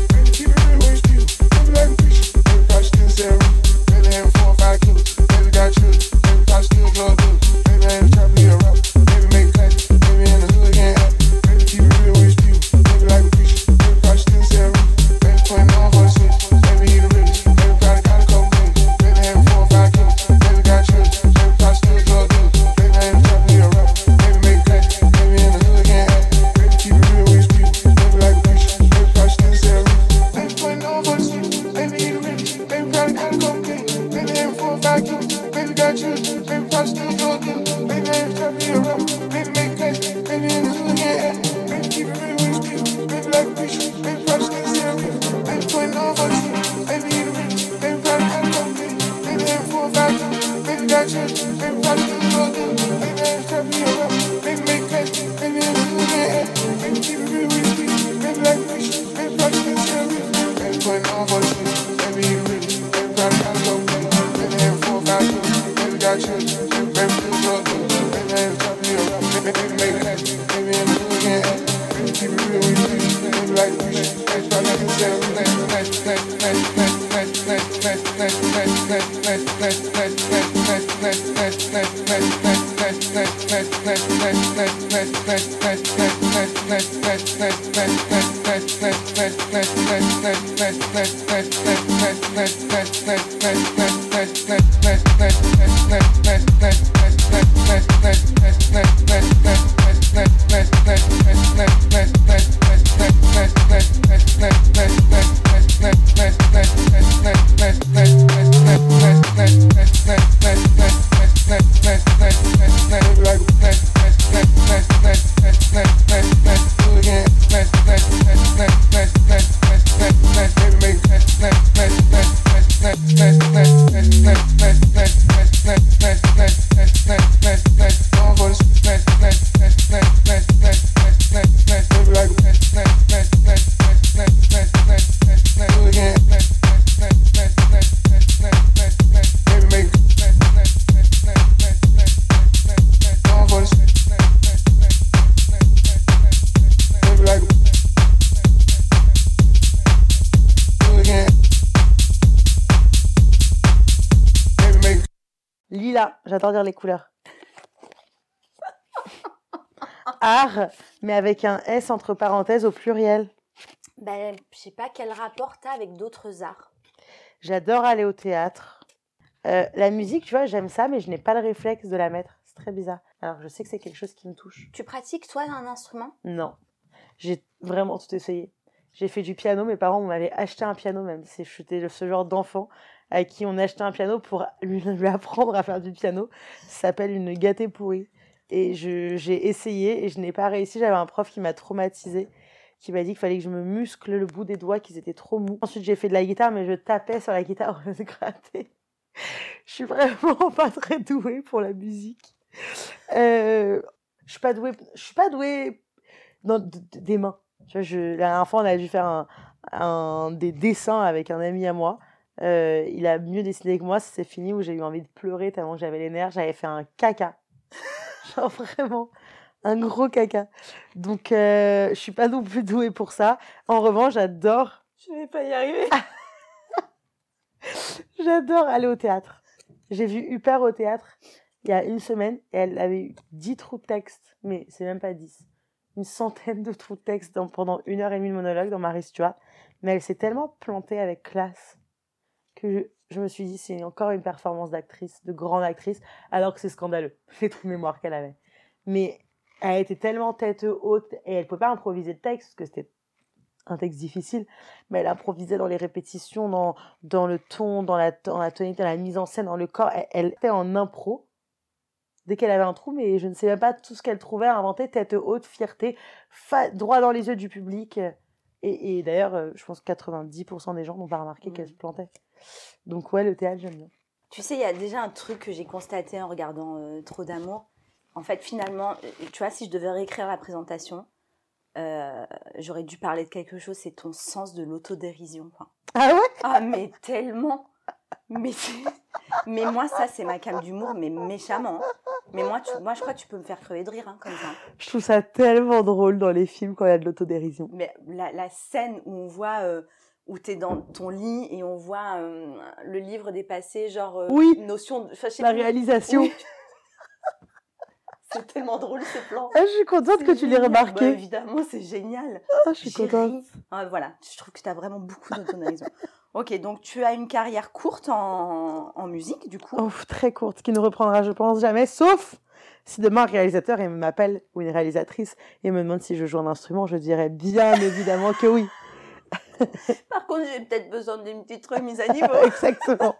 Baby, Lila, j'adore dire les couleurs. Art, mais avec un S entre parenthèses au pluriel. Ben, je sais pas quel rapport t'as avec d'autres arts. J'adore aller au théâtre. Euh, la musique, tu vois, j'aime ça, mais je n'ai pas le réflexe de la mettre. C'est très bizarre. Alors, je sais que c'est quelque chose qui me touche. Tu pratiques, toi, un instrument ? Non. J'ai vraiment tout essayé. J'ai fait du piano. Mes parents m'avaient acheté un piano même. C'est, j'étais ce genre d'enfant à qui on achetait un piano pour lui, lui apprendre à faire du piano. Ça s'appelle une gâtée pourrie. Et je, j'ai essayé et je n'ai pas réussi. J'avais un prof qui m'a traumatisée, qui m'a dit qu'il fallait que je me muscle le bout des doigts, qu'ils étaient trop mous. Ensuite, j'ai fait de la guitare, mais je tapais sur la guitare au lieu de gratter. Je suis vraiment pas très douée pour la musique. Euh, je suis pas douée, je suis pas douée dans d- d- des mains. Tu vois, je, la dernière fois, on a dû faire un, un, des dessins avec un ami à moi. Euh, il a mieux dessiné que moi, ça s'est fini où j'ai eu envie de pleurer tellement que j'avais les nerfs. J'avais fait un caca. Genre vraiment un gros caca. Donc, euh, je suis pas non plus douée pour ça. En revanche, j'adore. Je vais pas y arriver. J'adore aller au théâtre. J'ai vu Huppert au théâtre il y a une semaine et elle avait eu dix trous de texte. Mais c'est même pas dix. Une centaine de trous de texte dans, pendant une heure et demie de monologue dans Marie Stuart. Mais elle s'est tellement plantée avec classe que je, je me suis dit c'est encore une performance d'actrice, de grande actrice, alors que c'est scandaleux, les trous de mémoire qu'elle avait. Mais elle était tellement tête haute et elle ne pouvait pas improviser le texte parce que c'était un texte difficile, mais elle improvisait dans les répétitions, dans, dans le ton, dans la, dans la tonalité, dans la mise en scène, dans le corps. Elle, elle était en impro dès qu'elle avait un trou, mais je ne sais même pas tout ce qu'elle trouvait à inventer, tête haute, fierté, fa- droit dans les yeux du public. Et, et d'ailleurs, euh, je pense que quatre-vingt-dix pour cent des gens n'ont pas remarqué mmh. qu'elle se plantait. Donc ouais, le théâtre, j'aime bien. Tu sais, il y a déjà un truc que j'ai constaté en regardant euh, Trop d'amour. En fait, finalement, tu vois, si je devais réécrire la présentation, euh, j'aurais dû parler de quelque chose, c'est ton sens de l'autodérision. Quoi. Ah ouais ? Ah, mais tellement. Mais, mais moi, ça, c'est ma came d'humour, mais méchamment. Mais moi, tu, moi, je crois que tu peux me faire crever de rire, hein, comme ça. Je trouve ça tellement drôle dans les films quand il y a de l'autodérision. Mais la, la scène où on voit, euh, où t'es dans ton lit et on voit euh, le livre dépassé, genre, euh, oui, notion de... La réalisation. Oui. C'est tellement drôle, ce plan. Ah, je suis contente c'est que génial. Tu l'aies remarqué. Bah, évidemment, c'est génial. Ah, je suis J'ai contente. Ah, voilà, je trouve que tu as vraiment beaucoup d'autodérision. Ok, donc tu as une carrière courte en, en musique, du coup. Oh, très courte, qui ne reprendra, je pense, jamais, sauf si demain un réalisateur il m'appelle, ou une réalisatrice, et me demande si je joue un instrument, je dirais bien évidemment que oui. Par contre, j'ai peut-être besoin d'une petite remise à niveau. Exactement.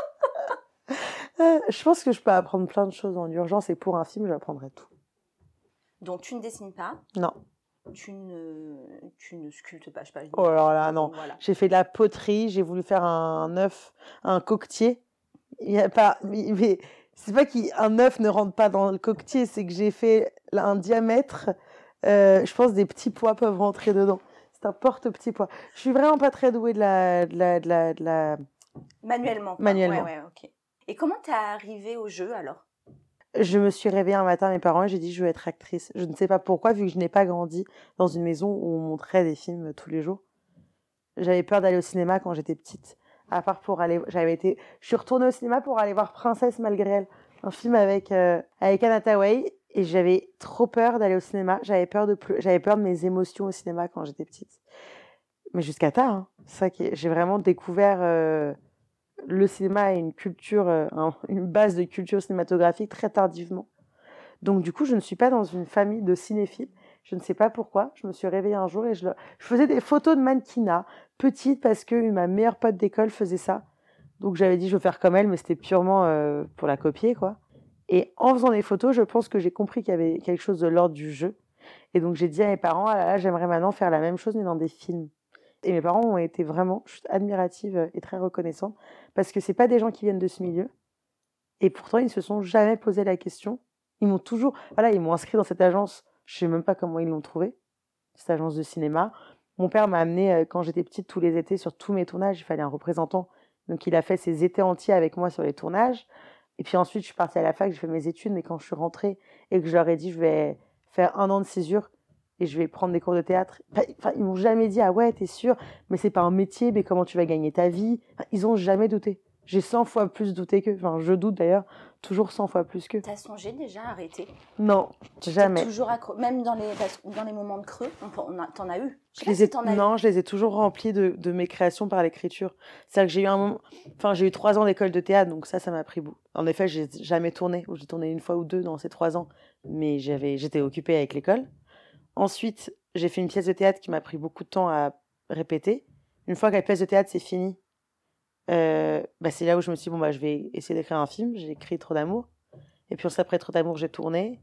euh, je pense que je peux apprendre plein de choses en urgence, et pour un film, j'apprendrai tout. Donc, tu ne dessines pas ? Non. Tu ne, tu ne sculptes pas, je sais pas. Oh alors là, non. Voilà. J'ai fait de la poterie, j'ai voulu faire un œuf, un coquetier. Il y a pas, mais, mais c'est pas qu'un œuf ne rentre pas dans le coquetier, c'est que j'ai fait un diamètre. Euh, je pense des petits pois peuvent rentrer dedans. C'est un porte-petits pois. Je suis vraiment pas très douée de la, de la, de la, de la... Manuellement. Manuellement. Ouais, ouais, ok. Et comment t'es arrivée au jeu alors ? Je me suis réveillée un matin à mes parents et j'ai dit je veux être actrice. Je ne sais pas pourquoi, vu que je n'ai pas grandi dans une maison où on montrait des films tous les jours. J'avais peur d'aller au cinéma quand j'étais petite. À part pour aller, j'avais été, je suis retournée au cinéma pour aller voir Princesse malgré elle, un film avec euh, avec Anna Hathaway, et j'avais trop peur d'aller au cinéma. J'avais peur de pleu- j'avais peur de mes émotions au cinéma quand j'étais petite. Mais jusqu'à tard, hein. C'est ça qui est- j'ai vraiment découvert euh, le cinéma et une culture, euh, un- une base de culture cinématographique très tardivement. Donc du coup, je ne suis pas dans une famille de cinéphiles. Je ne sais pas pourquoi. Je me suis réveillée un jour et je, le- je faisais des photos de mannequinat, petite, parce que ma meilleure pote d'école faisait ça. Donc j'avais dit je veux faire comme elle, mais c'était purement euh, pour la copier, quoi. Et en faisant des photos, je pense que j'ai compris qu'il y avait quelque chose de l'ordre du jeu. Et donc j'ai dit à mes parents, ah là là, j'aimerais maintenant faire la même chose, mais dans des films. Et mes parents ont été vraiment juste admiratifs et très reconnaissants, parce que c'est pas des gens qui viennent de ce milieu. Et pourtant, ils ne se sont jamais posé la question. Ils m'ont toujours, voilà, ils m'ont inscrit dans cette agence. Je sais même pas comment ils l'ont trouvé, cette agence de cinéma. Mon père m'a amené euh, quand j'étais petite tous les étés sur tous mes tournages. Il fallait un représentant, donc il a fait ses étés entiers avec moi sur les tournages. Et puis ensuite, je suis partie à la fac, j'ai fait mes études. Mais quand je suis rentrée et que je leur ai dit, je vais faire un an de césure et je vais prendre des cours de théâtre, enfin, ils m'ont jamais dit, ah ouais, t'es sûr, mais c'est pas un métier, mais comment tu vas gagner ta vie? Enfin, ils ont jamais douté. J'ai cent fois plus douté qu'eux. Enfin, je doute d'ailleurs toujours cent fois plus qu'eux. T'as songé déjà à arrêter? Non, Tu jamais. t'es toujours accro... Même dans les, parce que dans les moments de creux, on, on a, t'en as eu. Je sais Je pas les si ai, t'en as eu. non, je les ai toujours remplis de, de mes créations par l'écriture. C'est-à-dire que j'ai eu un moment, enfin, j'ai eu trois ans d'école de théâtre, donc ça, ça m'a pris beaucoup. En effet, j'ai jamais tourné, ou j'ai tourné une fois ou deux dans ces trois ans, mais j'avais, j'étais occupée avec l'école. Ensuite, j'ai fait une pièce de théâtre qui m'a pris beaucoup de temps à répéter. Une fois que la pièce de théâtre c'est fini, euh, bah, c'est là où je me suis dit, bon, bah, je vais essayer d'écrire un film. J'ai écrit Trop d'amour. Et puis, après Trop d'amour, j'ai tourné.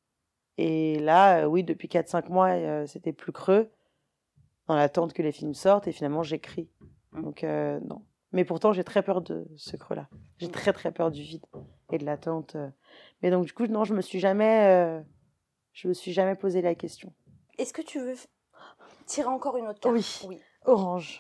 Et là, euh, oui, depuis quatre cinq mois, euh, c'était plus creux, dans l'attente que les films sortent. Et finalement, j'écris. Donc, euh, non. Mais pourtant, j'ai très peur de ce creux-là. J'ai très, très peur du vide et de l'attente. euh. Mais donc, du coup, non, je me suis jamais, euh, je me suis jamais posé la question. Est-ce que tu veux f- tirer encore une autre carte? Oui. Oui. Orange.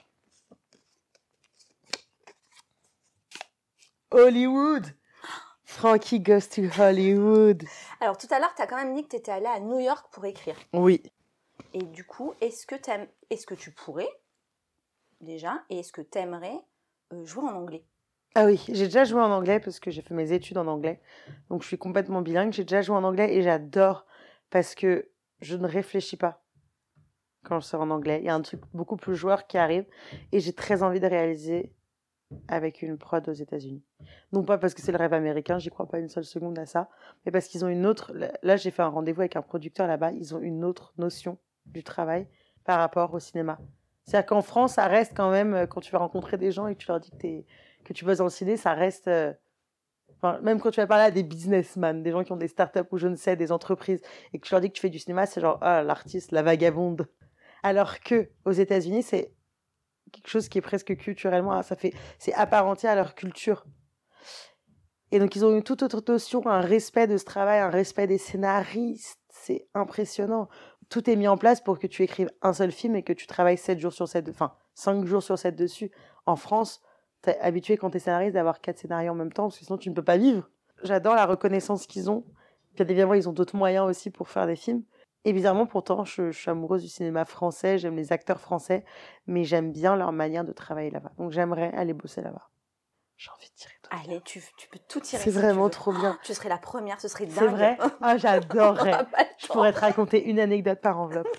Hollywood. Frankie goes to Hollywood. Alors, tout à l'heure, tu as quand même dit que tu étais allée à New York pour écrire. Oui. Et du coup, est-ce que, t'aimes... est-ce que tu pourrais, déjà, et est-ce que tu aimerais euh, jouer en anglais? Ah oui, j'ai déjà joué en anglais parce que j'ai fait mes études en anglais. Donc, je suis complètement bilingue. J'ai déjà joué en anglais et j'adore parce que je ne réfléchis pas quand je sors en anglais. Il y a un truc beaucoup plus joueur qui arrive et j'ai très envie de réaliser avec une prod aux États-Unis. Non pas parce que c'est le rêve américain, j'y crois pas une seule seconde à ça, mais parce qu'ils ont une autre... Là, j'ai fait un rendez-vous avec un producteur là-bas, ils ont une autre notion du travail par rapport au cinéma. C'est-à-dire qu'en France, ça reste quand même, quand tu vas rencontrer des gens et que tu leur dis que, t'es, que tu bosses dans le ciné, ça reste... euh, Enfin, même quand tu vas parler à des businessmen, des gens qui ont des startups ou je ne sais, des entreprises, et que tu leur dis que tu fais du cinéma, c'est genre, ah, l'artiste, la vagabonde. Alors que aux États-Unis, c'est quelque chose qui est presque culturellement, ça fait, c'est apparenté à leur culture. Et donc, ils ont une toute autre notion, un respect de ce travail, un respect des scénaristes. C'est impressionnant. Tout est mis en place pour que tu écrives un seul film et que tu travailles sept jours sur sept, enfin, cinq jours sur sept dessus. En France, t'es habitué quand t'es scénariste d'avoir quatre scénarios en même temps, parce que sinon tu ne peux pas vivre. J'adore la reconnaissance qu'ils ont. Bien évidemment, ils ont d'autres moyens aussi pour faire des films. Et bizarrement, pourtant, je, je suis amoureuse du cinéma français, j'aime les acteurs français, mais j'aime bien leur manière de travailler là-bas. Donc j'aimerais aller bosser là-bas. J'ai envie de tirer tout. Allez, tu, tu peux tout tirer. C'est si vraiment tu veux. trop bien. Oh, tu serais la première, ce serait dingue. C'est vrai? Ah, j'adorerais. On a pas le Je temps. pourrais te raconter une anecdote par enveloppe.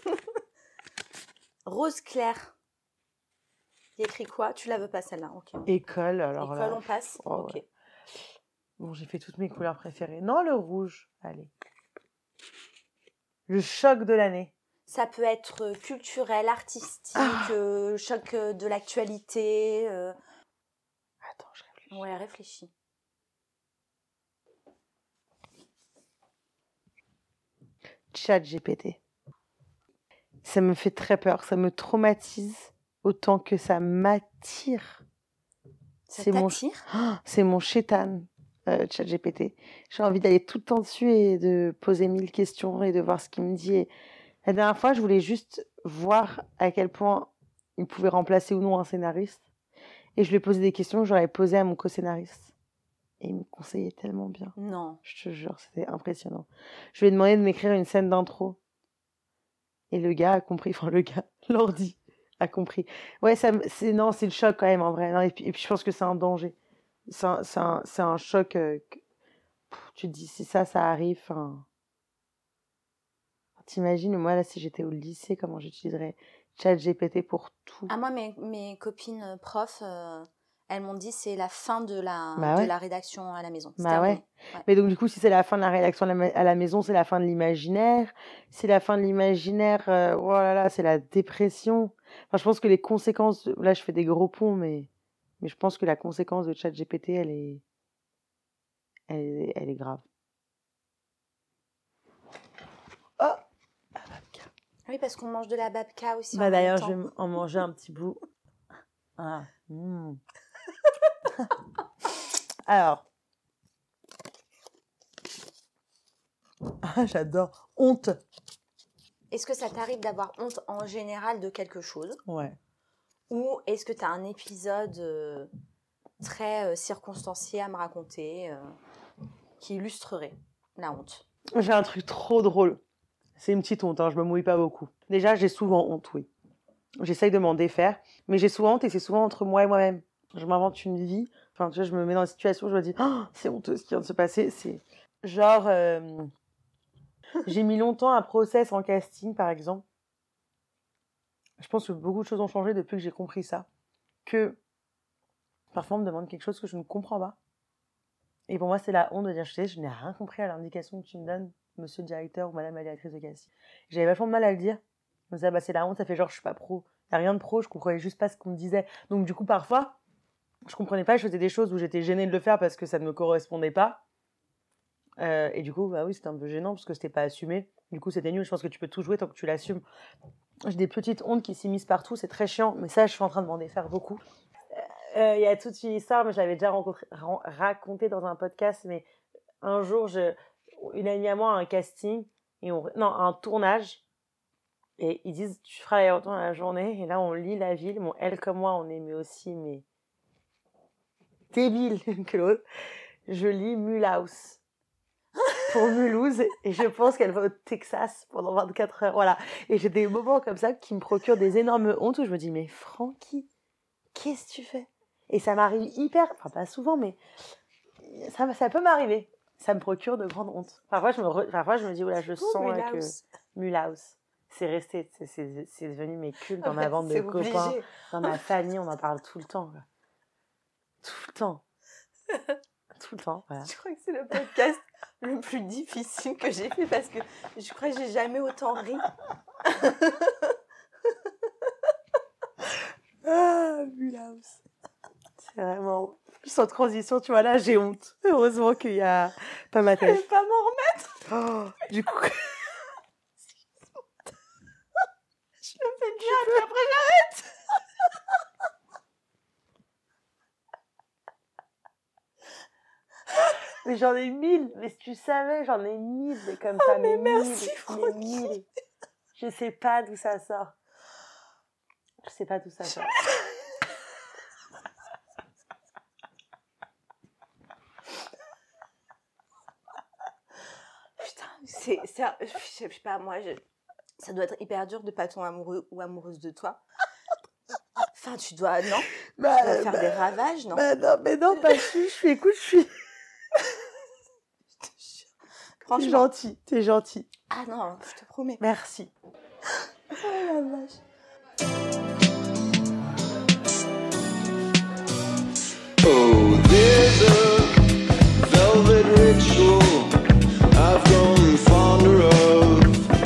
Rose claire. Il écrit quoi? Tu la veux pas celle-là? Ok. École, alors École, là. on passe. Oh, Ok. ouais. Bon, j'ai fait toutes mes couleurs préférées. Non, le rouge. Allez. Le choc de l'année. Ça peut être culturel, artistique, Ah. euh, choc euh, de l'actualité. euh. Attends, je réfléchis. Ouais, réfléchis. Chat G P T. Ça me fait très peur. Ça me traumatise autant que ça m'attire. Ça C'est mon, t'attire? Oh, c'est mon chétan, euh, Chat G P T. J'ai envie d'aller tout le temps dessus et de poser mille questions et de voir ce qu'il me dit. Et la dernière fois, je voulais juste voir à quel point il pouvait remplacer ou non un scénariste. Et je lui ai posé des questions que j'aurais posées à mon co-scénariste. Et il me conseillait tellement bien. Non. Je te jure, c'était impressionnant. Je lui ai demandé de m'écrire une scène d'intro. Et le gars a compris, enfin le gars, l'ordi a compris. Ouais, ça, c'est, non, c'est le choc quand même en vrai. Non, et, puis, et puis je pense que c'est un danger. C'est un, c'est un, c'est un choc. Euh, que, pff, tu te dis, si ça, ça arrive. Hein. T'imagines, moi là, si j'étais au lycée, comment j'utiliserais ChatGPT pour tout. Ah, moi, mes, mes copines profs, euh, elles m'ont dit c'est la fin de la, bah ouais. de la rédaction à la maison. C'est bah ouais. ouais. Mais donc, du coup, si c'est la fin de la rédaction à la maison, c'est la fin de l'imaginaire. C'est la fin de l'imaginaire, euh, oh là là, c'est la dépression. Enfin, je pense que les conséquences. De... Là, je fais des gros ponts, mais, mais je pense que la conséquence de ChatGPT, elle est... Elle est, elle est grave. Oh! Oui, parce qu'on mange de la babka aussi. Bah d'ailleurs, je vais en manger un petit bout. Ah. Mmh. Alors. Ah, j'adore. Honte. Est-ce que ça t'arrive d'avoir honte en général de quelque chose ? Ouais. Ou est-ce que tu as un épisode euh, très euh, circonstancié à me raconter euh, qui illustrerait la honte ? J'ai un truc trop drôle. C'est une petite honte, hein, je me mouille pas beaucoup. Déjà, j'ai souvent honte, oui. J'essaye de m'en défaire, mais j'ai souvent honte et c'est souvent entre moi et moi-même. Je m'invente une vie, enfin, tu vois, je me mets dans une situation où je me dis oh, « c'est honteux ce qui vient de se passer ». C'est genre, euh... j'ai mis longtemps un process en casting, par exemple. Je pense que beaucoup de choses ont changé depuis que j'ai compris ça. Que parfois, on me demande quelque chose que je ne comprends pas. Et pour moi, c'est la honte de dire « je sais, je n'ai rien compris à l'indication que tu me donnes ». Monsieur le directeur ou madame la directrice de casting. J'avais vachement de mal à le dire. Je me disais, bah, c'est la honte, ça fait genre, je suis pas pro. Il n'y a rien de pro, je comprenais juste pas ce qu'on me disait. Donc, du coup, parfois, je comprenais pas, je faisais des choses où j'étais gênée de le faire parce que ça ne me correspondait pas. Euh, et du coup, bah oui, c'était un peu gênant parce que c'était pas assumé. Du coup, c'était nul. Je pense que tu peux tout jouer tant que tu l'assumes. J'ai des petites hontes qui s'immiscent partout, c'est très chiant. Mais ça, je suis en train de m'en défaire beaucoup. Il euh, y a toute une histoire, mais je l'avais déjà rencontré, ran- raconté dans un podcast. Mais un jour, je. Une amie à moi a un casting, et on, non, un tournage, et ils disent, tu feras l'aéroport dans la journée, et là, on lit la ville, bon, elle comme moi, on est mais aussi, mais, débile que l'autre, je lis Mulhouse, pour Mulhouse, et je pense qu'elle va au Texas pendant vingt-quatre heures, voilà, et j'ai des moments comme ça qui me procurent des énormes hontes, où je me dis, mais Francky, qu'est-ce que tu fais? Et ça m'arrive hyper, enfin pas souvent, mais, ça, ça peut m'arriver. Ça me procure de grandes hontes. Parfois, je me, re... Parfois, je me dis, oula, je sens là, que Mulhouse, c'est resté, c'est, c'est, c'est devenu mes cultes dans ma bande de obligé. Copains, dans ma famille, on en parle tout le temps. Quoi. Tout le temps. Tout le temps, voilà. Je crois que c'est le podcast le plus difficile que j'ai fait parce que je crois que j'ai jamais autant ri. Ah, Mulhouse. C'est vraiment... Sans transition, tu vois, là, j'ai honte. Heureusement qu'il y a pas ma tête. Je vais pas m'en remettre. Oh, du coup... Je le fais bien, puis après j'arrête. Mais j'en ai mille. Mais si tu savais, j'en ai mille. Mais comme ça, oh, mais, mais merci, mille. Mais mille. Je sais pas d'où ça sort. Je sais pas d'où ça sort. C'est, c'est, je sais pas, moi, je, ça doit être hyper dur de pas tomber amoureux ou amoureuse de toi. Enfin, tu dois, non bah, Tu dois bah, faire des ravages, non bah, Non, mais non, pas je suis, je suis, écoute, je suis... Franchement. T'es gentil, t'es gentil. Ah non, je te promets. Merci. Oh la vache. Oh, there's a velvet ritual I've grown fonder of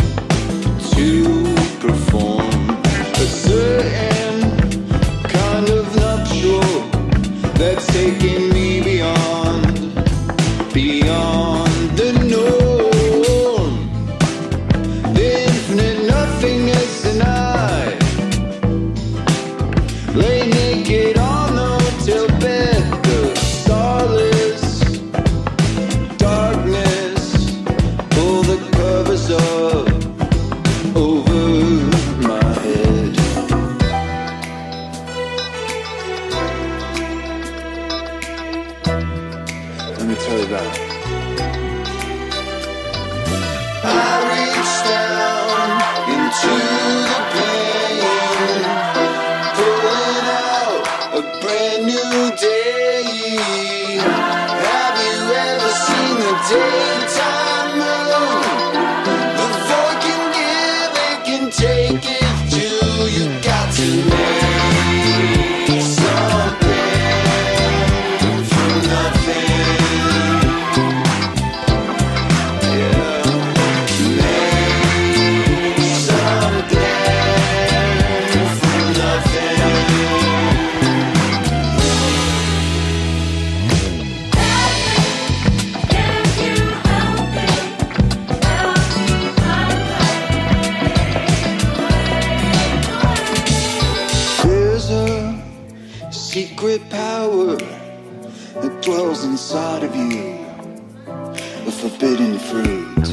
to perform a certain kind of nuptial that's taking me beyond, beyond the norm. The infinite nothingness and I daytime moon. The void can give, it can take it too. You got to make something from nothing. Yeah, make something from nothing. There's a secret power that dwells inside of you, a forbidden fruit.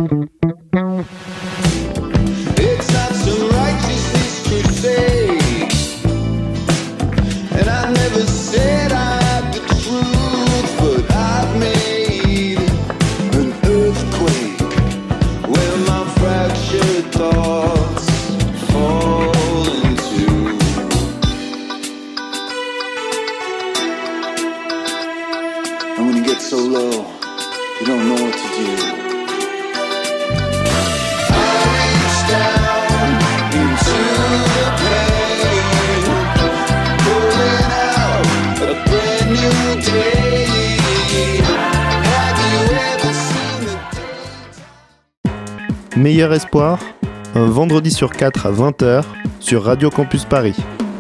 It's not some righteousness crusade, and I never said I had the truth, but I've made an earthquake where my fractured thoughts fall into. And when you get so low, you don't know what to do. I reach down into the pain, pulling out a brand new day. Have you ever seen the day? Meilleur espoir, un vendredi sur quatre à vingt heures sur Radio Campus Paris.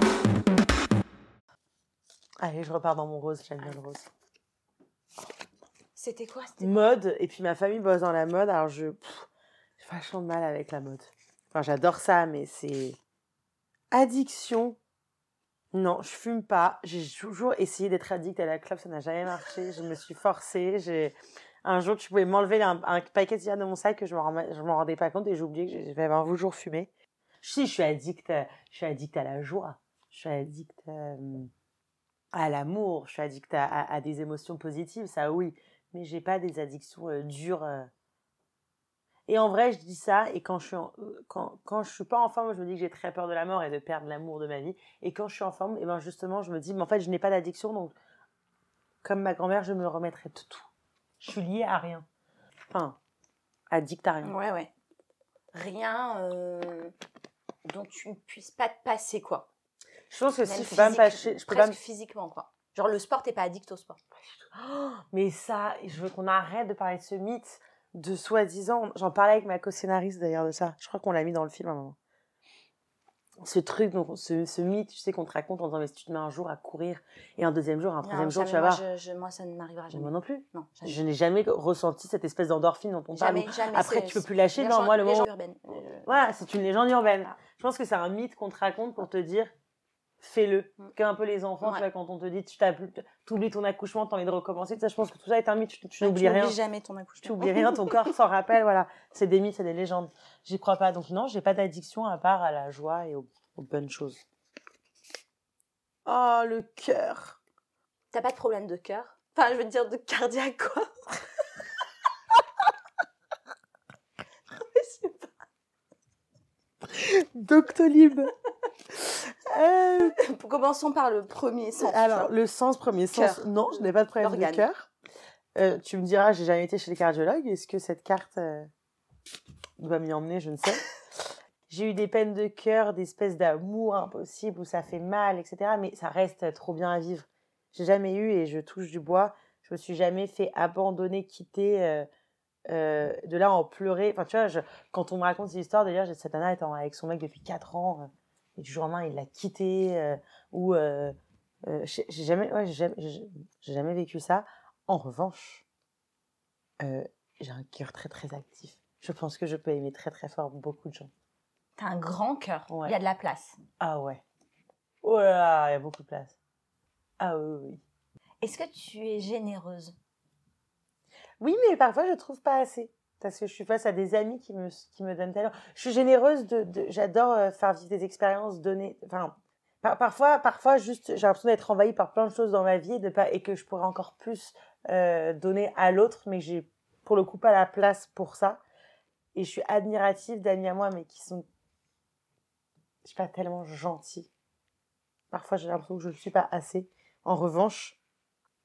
Allez, je repars dans mon rose, j'aime bien le rose. C'était quoi c'était... Mode, et puis ma famille bosse dans la mode, alors je pff, j'ai vachement de mal avec la mode. Enfin, j'adore ça, mais c'est addiction. Non, je fume pas. J'ai toujours essayé d'être addict à la clope, ça n'a jamais marché. Je me suis forcée. J'ai... Un jour, tu pouvais m'enlever un, un paquet de cigarettes de mon sac que je m'en rem- je m'en rendais pas compte et j'ai oublié que j'avais un jour fumé. Si, je suis addict, à- je suis addict à la joie. Je suis addict euh, à l'amour. Je suis addict à, à, à des émotions positives, ça oui. Mais j'ai pas des addictions euh, dures. euh. Et en vrai, je dis ça, et quand je suis en, euh, quand, quand je suis pas en forme, je me dis que j'ai très peur de la mort et de perdre l'amour de ma vie. Et quand je suis en forme, et ben justement, je me dis, mais en fait, je n'ai pas d'addiction, donc comme ma grand-mère, je me remettrai de tout. Je suis liée à rien. Enfin, addict à rien. Ouais, ouais. Rien euh, dont tu ne puisses pas te passer, quoi. Je pense que Même si je peux pas me physique- passer, je peux pas presque me... physiquement, quoi. Genre, le sport, t'es pas addict au sport. Oh, mais ça, je veux qu'on arrête de parler de ce mythe de soi-disant. J'en parlais avec ma co-scénariste d'ailleurs de ça. Je crois qu'on l'a mis dans le film à un moment. Ce truc, donc, ce, ce mythe, tu sais, qu'on te raconte en disant, mais si tu te mets un jour à courir et un deuxième jour, un troisième Non, jour, jamais, tu vas moi, voir. je, je- moi, ça ne m'arrivera jamais. Moi non plus. Non, jamais. Je n'ai jamais ressenti cette espèce d'endorphine dont on parle. Jamais, où jamais. Après, c'est- tu peux plus lâcher. légende- Non, moi, le moment. légende urbaine. Euh, Voilà, c'est une légende urbaine. Je pense que c'est un mythe qu'on te raconte pour te dire, fais-le. Mm. Comme un peu les enfants, Ouais. tu vois, quand on te dit, tu oublies ton accouchement, tu as envie de recommencer. Ça, je pense que tout ça est un mythe. Tu, tu tu n'oublies rien. n'oublies jamais ton accouchement. Tu oublies rien, ton corps s'en rappelle. Voilà, c'est des mythes, c'est des légendes. J'y crois pas. Donc non, j'ai pas d'addiction à part à la joie et aux, aux bonnes choses. Oh, le cœur. T'as pas de problème de cœur? Enfin, je veux dire de cardiaque, quoi. Je sais pas. Doctolib. euh, Commençons par le premier sens. alors, tu vois. le sens, premier sens. Cœur. Non, je n'ai pas de problème L'organe. de cœur. Euh, tu me diras, j'ai jamais été chez les cardiologues. Est-ce que cette carte euh, va m'y emmener? Je ne sais. J'ai eu des peines de cœur, des espèces d'amour impossible où ça fait mal, et cetera. Mais ça reste trop bien à vivre. J'ai jamais eu, et je touche du bois, je me suis jamais fait abandonner, quitter, euh, euh, de là en pleurer. Enfin, tu vois, je, quand on me raconte ces histoires, d'ailleurs, cette nana est en- avec son mec depuis quatre ans, euh, et du jour au lendemain, il l'a quitté, euh, ou euh, euh, j'ai j'ai jamais, ouais, j'ai jamais, j'ai- j'ai jamais vécu ça. En revanche, euh, j'ai un cœur très très actif. Je pense que je peux aimer très très fort beaucoup de gens. T'as un grand cœur. Ouais. Il y a de la place. Ah ouais. Oh là là, il y a beaucoup de place. Ah oui, oui, oui. Est-ce que tu es généreuse? Oui, mais parfois je trouve pas assez. Parce que je suis face à des amis qui me, qui me donnent tellement. Je suis généreuse, de, de, j'adore euh, faire vivre des expériences, donner. Enfin, par, parfois, parfois, juste, j'ai l'impression d'être envahie par plein de choses dans ma vie et, de pas, et que je pourrais encore plus euh, donner à l'autre, mais j'ai pour le coup pas la place pour ça. Et je suis admirative d'amis à moi, mais qui sont, je sais pas, tellement gentils. Parfois, j'ai l'impression que je ne le suis pas assez. En revanche,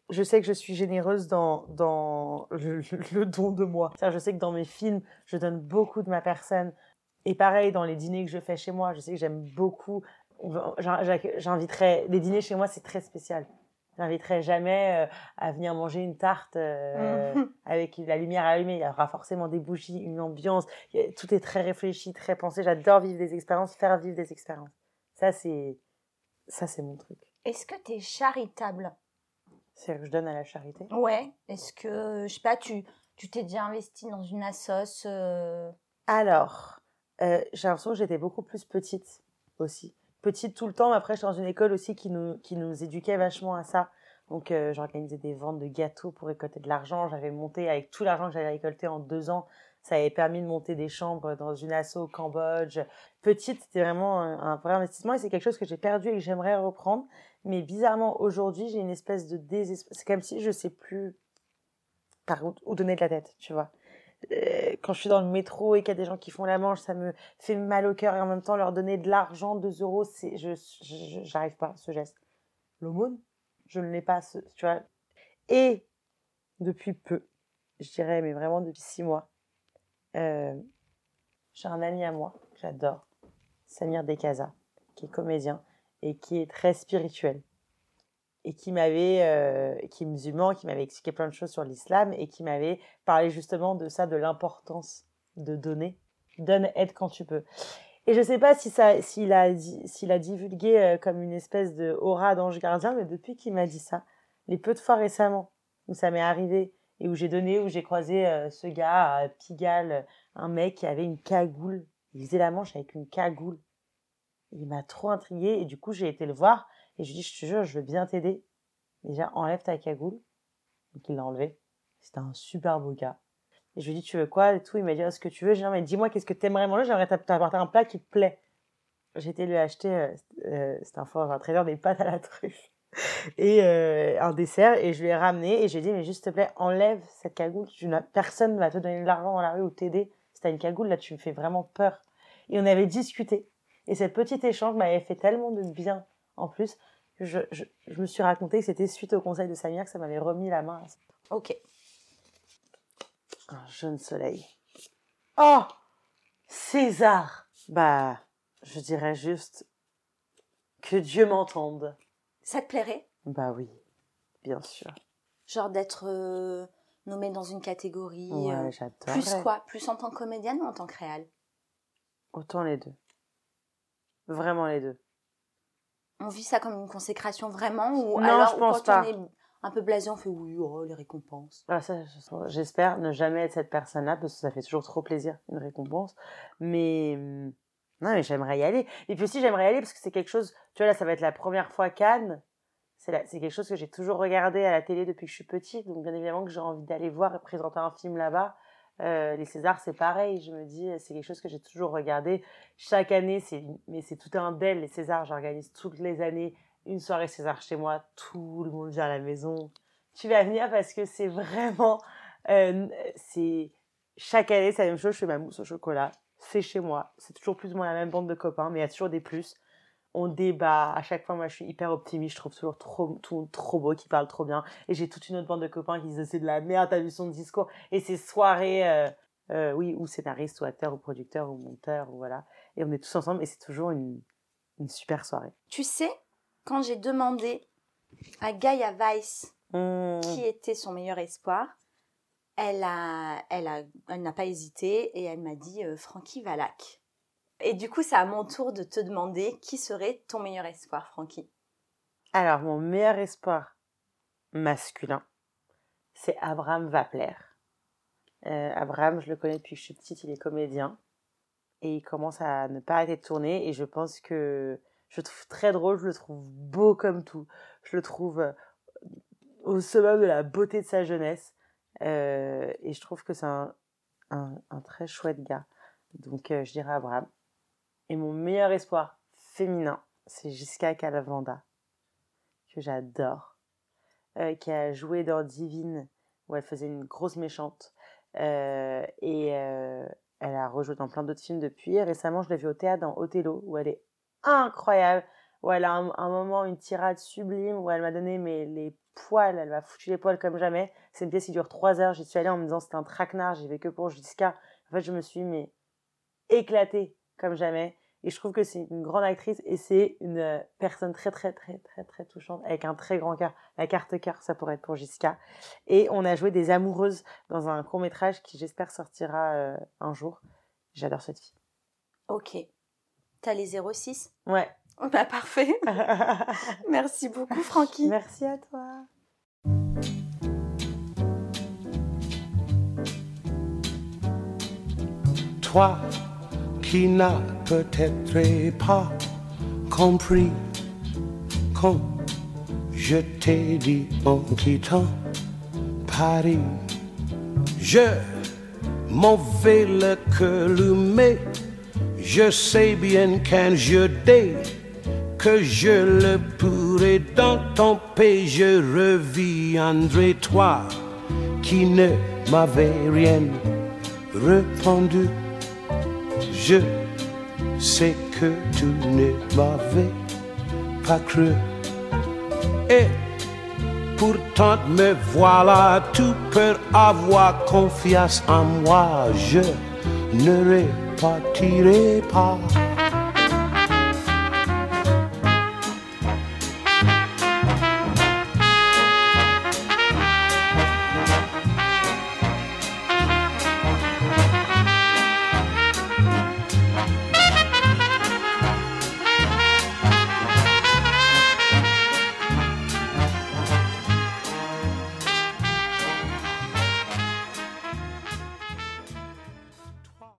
je sais que je suis généreuse dans, dans le, le, le don de moi. C'est-à-dire, je sais que dans mes films, je donne beaucoup de ma personne. Et pareil, dans les dîners que je fais chez moi, je sais que j'aime beaucoup. J'inviterais... Les dîners chez moi, c'est très spécial. J'inviterai jamais euh, à venir manger une tarte euh, mmh. avec la lumière allumée. Il y aura forcément des bougies, une ambiance. Tout est très réfléchi, très pensé. J'adore vivre des expériences, faire vivre des expériences. Ça, c'est, ça, c'est mon truc. Est-ce que tu es charitable? C'est que je donne à la charité? Ouais. Est-ce que, je sais pas, tu, tu t'es déjà investi dans une assoce euh... Alors, euh, j'ai l'impression que j'étais beaucoup plus petite aussi. Petite tout le temps, mais après, j'étais dans une école aussi qui nous, qui nous éduquait vachement à ça. Donc, euh, j'organisais des ventes de gâteaux pour récolter de l'argent. J'avais monté, avec tout l'argent que j'avais récolté en deux ans, ça avait permis de monter des chambres dans une asso au Cambodge. Petite, c'était vraiment un, un vrai investissement et c'est quelque chose que j'ai perdu et que j'aimerais reprendre. Mais bizarrement, aujourd'hui, j'ai une espèce de désespoir. C'est comme si je sais plus par où, où donner de la tête, tu vois. Euh, quand je suis dans le métro et qu'il y a des gens qui font la manche, ça me fait mal au cœur et en même temps leur donner de l'argent, deux euros, c'est, je, je, j'arrive pas à ce geste. L'aumône, je ne l'ai pas, ce, tu vois. Et depuis peu, je dirais, mais vraiment depuis six mois, euh, j'ai un ami à moi que j'adore, Samir Dekaza, qui est comédien et qui est très spirituel. Et qui m'avait, euh, qui est musulman, qui m'avait expliqué plein de choses sur l'islam et qui m'avait parlé justement de ça, de l'importance de donner. Donne, aide quand tu peux. Et je sais pas si ça, s'il a, s'il a divulgué euh, comme une espèce de aura d'ange gardien, mais depuis qu'il m'a dit ça, les peu de fois récemment où ça m'est arrivé et où j'ai donné, où j'ai croisé euh, ce gars à Pigalle, un mec qui avait une cagoule, il faisait la manche avec une cagoule. Il m'a trop intriguée et du coup j'ai été le voir. Et je lui dis, je te jure, je veux bien t'aider. Déjà, enlève ta cagoule. Donc, il l'a enlevé. C'était un super beau gars. Et je lui dis, tu veux quoi et tout. Il m'a dit, oh, ce que tu veux. Je lui ai dit, mais dis-moi, qu'est-ce que t'aimerais manger? J'aimerais t'apporter un plat qui te plaît. J'ai été lui acheter, euh, euh, c'était un fort, un trader, des pâtes à la truffe. Et euh, un dessert. Et je lui ai ramené. Et j'ai dit, mais juste, s'il te plaît, enlève cette cagoule. Tu n'as, personne ne va te donner de l'argent dans la rue ou t'aider. Si t'as une cagoule, là, tu me fais vraiment peur. Et on avait discuté. Et ce petit échange m'avait fait tellement de bien. En plus, je, je, je me suis raconté que c'était suite au conseil de Samir que ça m'avait remis la main. Ok. Un jeune soleil. Oh, César. Bah, je dirais juste que Dieu m'entende. Ça te plairait? Bah oui, bien sûr. Genre d'être euh, nommée dans une catégorie. Ouais, euh, j'adorerais. Plus quoi? Plus en tant que comédienne ou en tant que réal? Autant les deux. Vraiment les deux. On vit ça comme une consécration vraiment ou non, alors je pense quand pas. on est un peu blasé, on fait oui, oh, les récompenses. Ah, ça, j'espère ne jamais être cette personne-là parce que ça fait toujours trop plaisir, une récompense. Mais non, mais j'aimerais y aller. Et puis aussi, j'aimerais y aller parce que c'est quelque chose, tu vois, là, ça va être la première fois Cannes. C'est, la, c'est quelque chose que j'ai toujours regardé à la télé depuis que je suis petite. Donc, bien évidemment, que j'ai envie d'aller voir et présenter un film là-bas. Euh, les Césars, c'est pareil. Je me dis, c'est quelque chose que j'ai toujours regardé. Chaque année, c'est, mais c'est tout un del. Les Césars, j'organise toutes les années une soirée César chez moi. Tout le monde vient à la maison. Tu vas venir parce que c'est vraiment, euh, c'est, chaque année, c'est la même chose. Je fais ma mousse au chocolat. C'est chez moi. C'est toujours plus ou moins la même bande de copains, mais il y a toujours des plus. On débat. À chaque fois, moi, je suis hyper optimiste. Je trouve toujours trop, tout, trop beau, qui parle trop bien. Et j'ai toute une autre bande de copains qui disent c'est de la merde, t'as vu son discours. Et ces soirées, euh, euh, oui, ou scénariste, ou acteur, ou producteur, ou monteur, ou voilà. Et on est tous ensemble et c'est toujours une, une super soirée. Tu sais, quand j'ai demandé à Gaia Weiss mmh. qui était son meilleur espoir, elle a, elle a, elle n'a pas hésité et elle m'a dit euh, Francky Valac. Et du coup, c'est à mon tour de te demander qui serait ton meilleur espoir, Francky. Alors, mon meilleur espoir masculin, c'est Abraham Vapler. Euh, Abraham, je le connais depuis que je suis petite, il est comédien. Et il commence à ne pas arrêter de tourner. Et je pense que je le trouve très drôle, je le trouve beau comme tout. Je le trouve au summum de la beauté de sa jeunesse. Euh, et je trouve que c'est un, un, un très chouette gars. Donc, euh, je dirais Abraham. Et mon meilleur espoir féminin, c'est Jessica Calavanda, que j'adore, euh, qui a joué dans Divine, où elle faisait une grosse méchante. Euh, et euh, elle a rejoué dans plein d'autres films depuis. Et récemment, je l'ai vue au théâtre dans Othello, où elle est incroyable, où elle a un, un moment, une tirade sublime, où elle m'a donné mais, les poils, elle m'a foutu les poils comme jamais. C'est une pièce qui dure trois heures, j'y suis allée en me disant c'était un traquenard, j'y vais que pour Jessica. En fait, je me suis mais, éclatée comme jamais. Et je trouve que c'est une grande actrice et c'est une personne très, très, très, très, très touchante avec un très grand cœur. La carte cœur, ça pourrait être pour Jessica. Et on a joué des amoureuses dans un court-métrage qui, j'espère, sortira euh, un jour. J'adore cette fille. Ok. T'as les zéro six? Ouais. Oh bah parfait. Merci beaucoup, Francky. Merci à toi. Toi qui n'as peut-être pas compris quand je t'ai dit en quittant Paris, je m'en vais le cœur mais je sais bien qu'un jour dès que je le pourrai dans ton pays, je reviendrai. Toi qui ne m'avais rien répondu, je sais que tu ne m'avais pas cru. Et pourtant me voilà, tu peux avoir confiance en moi. Je ne repartirai pas.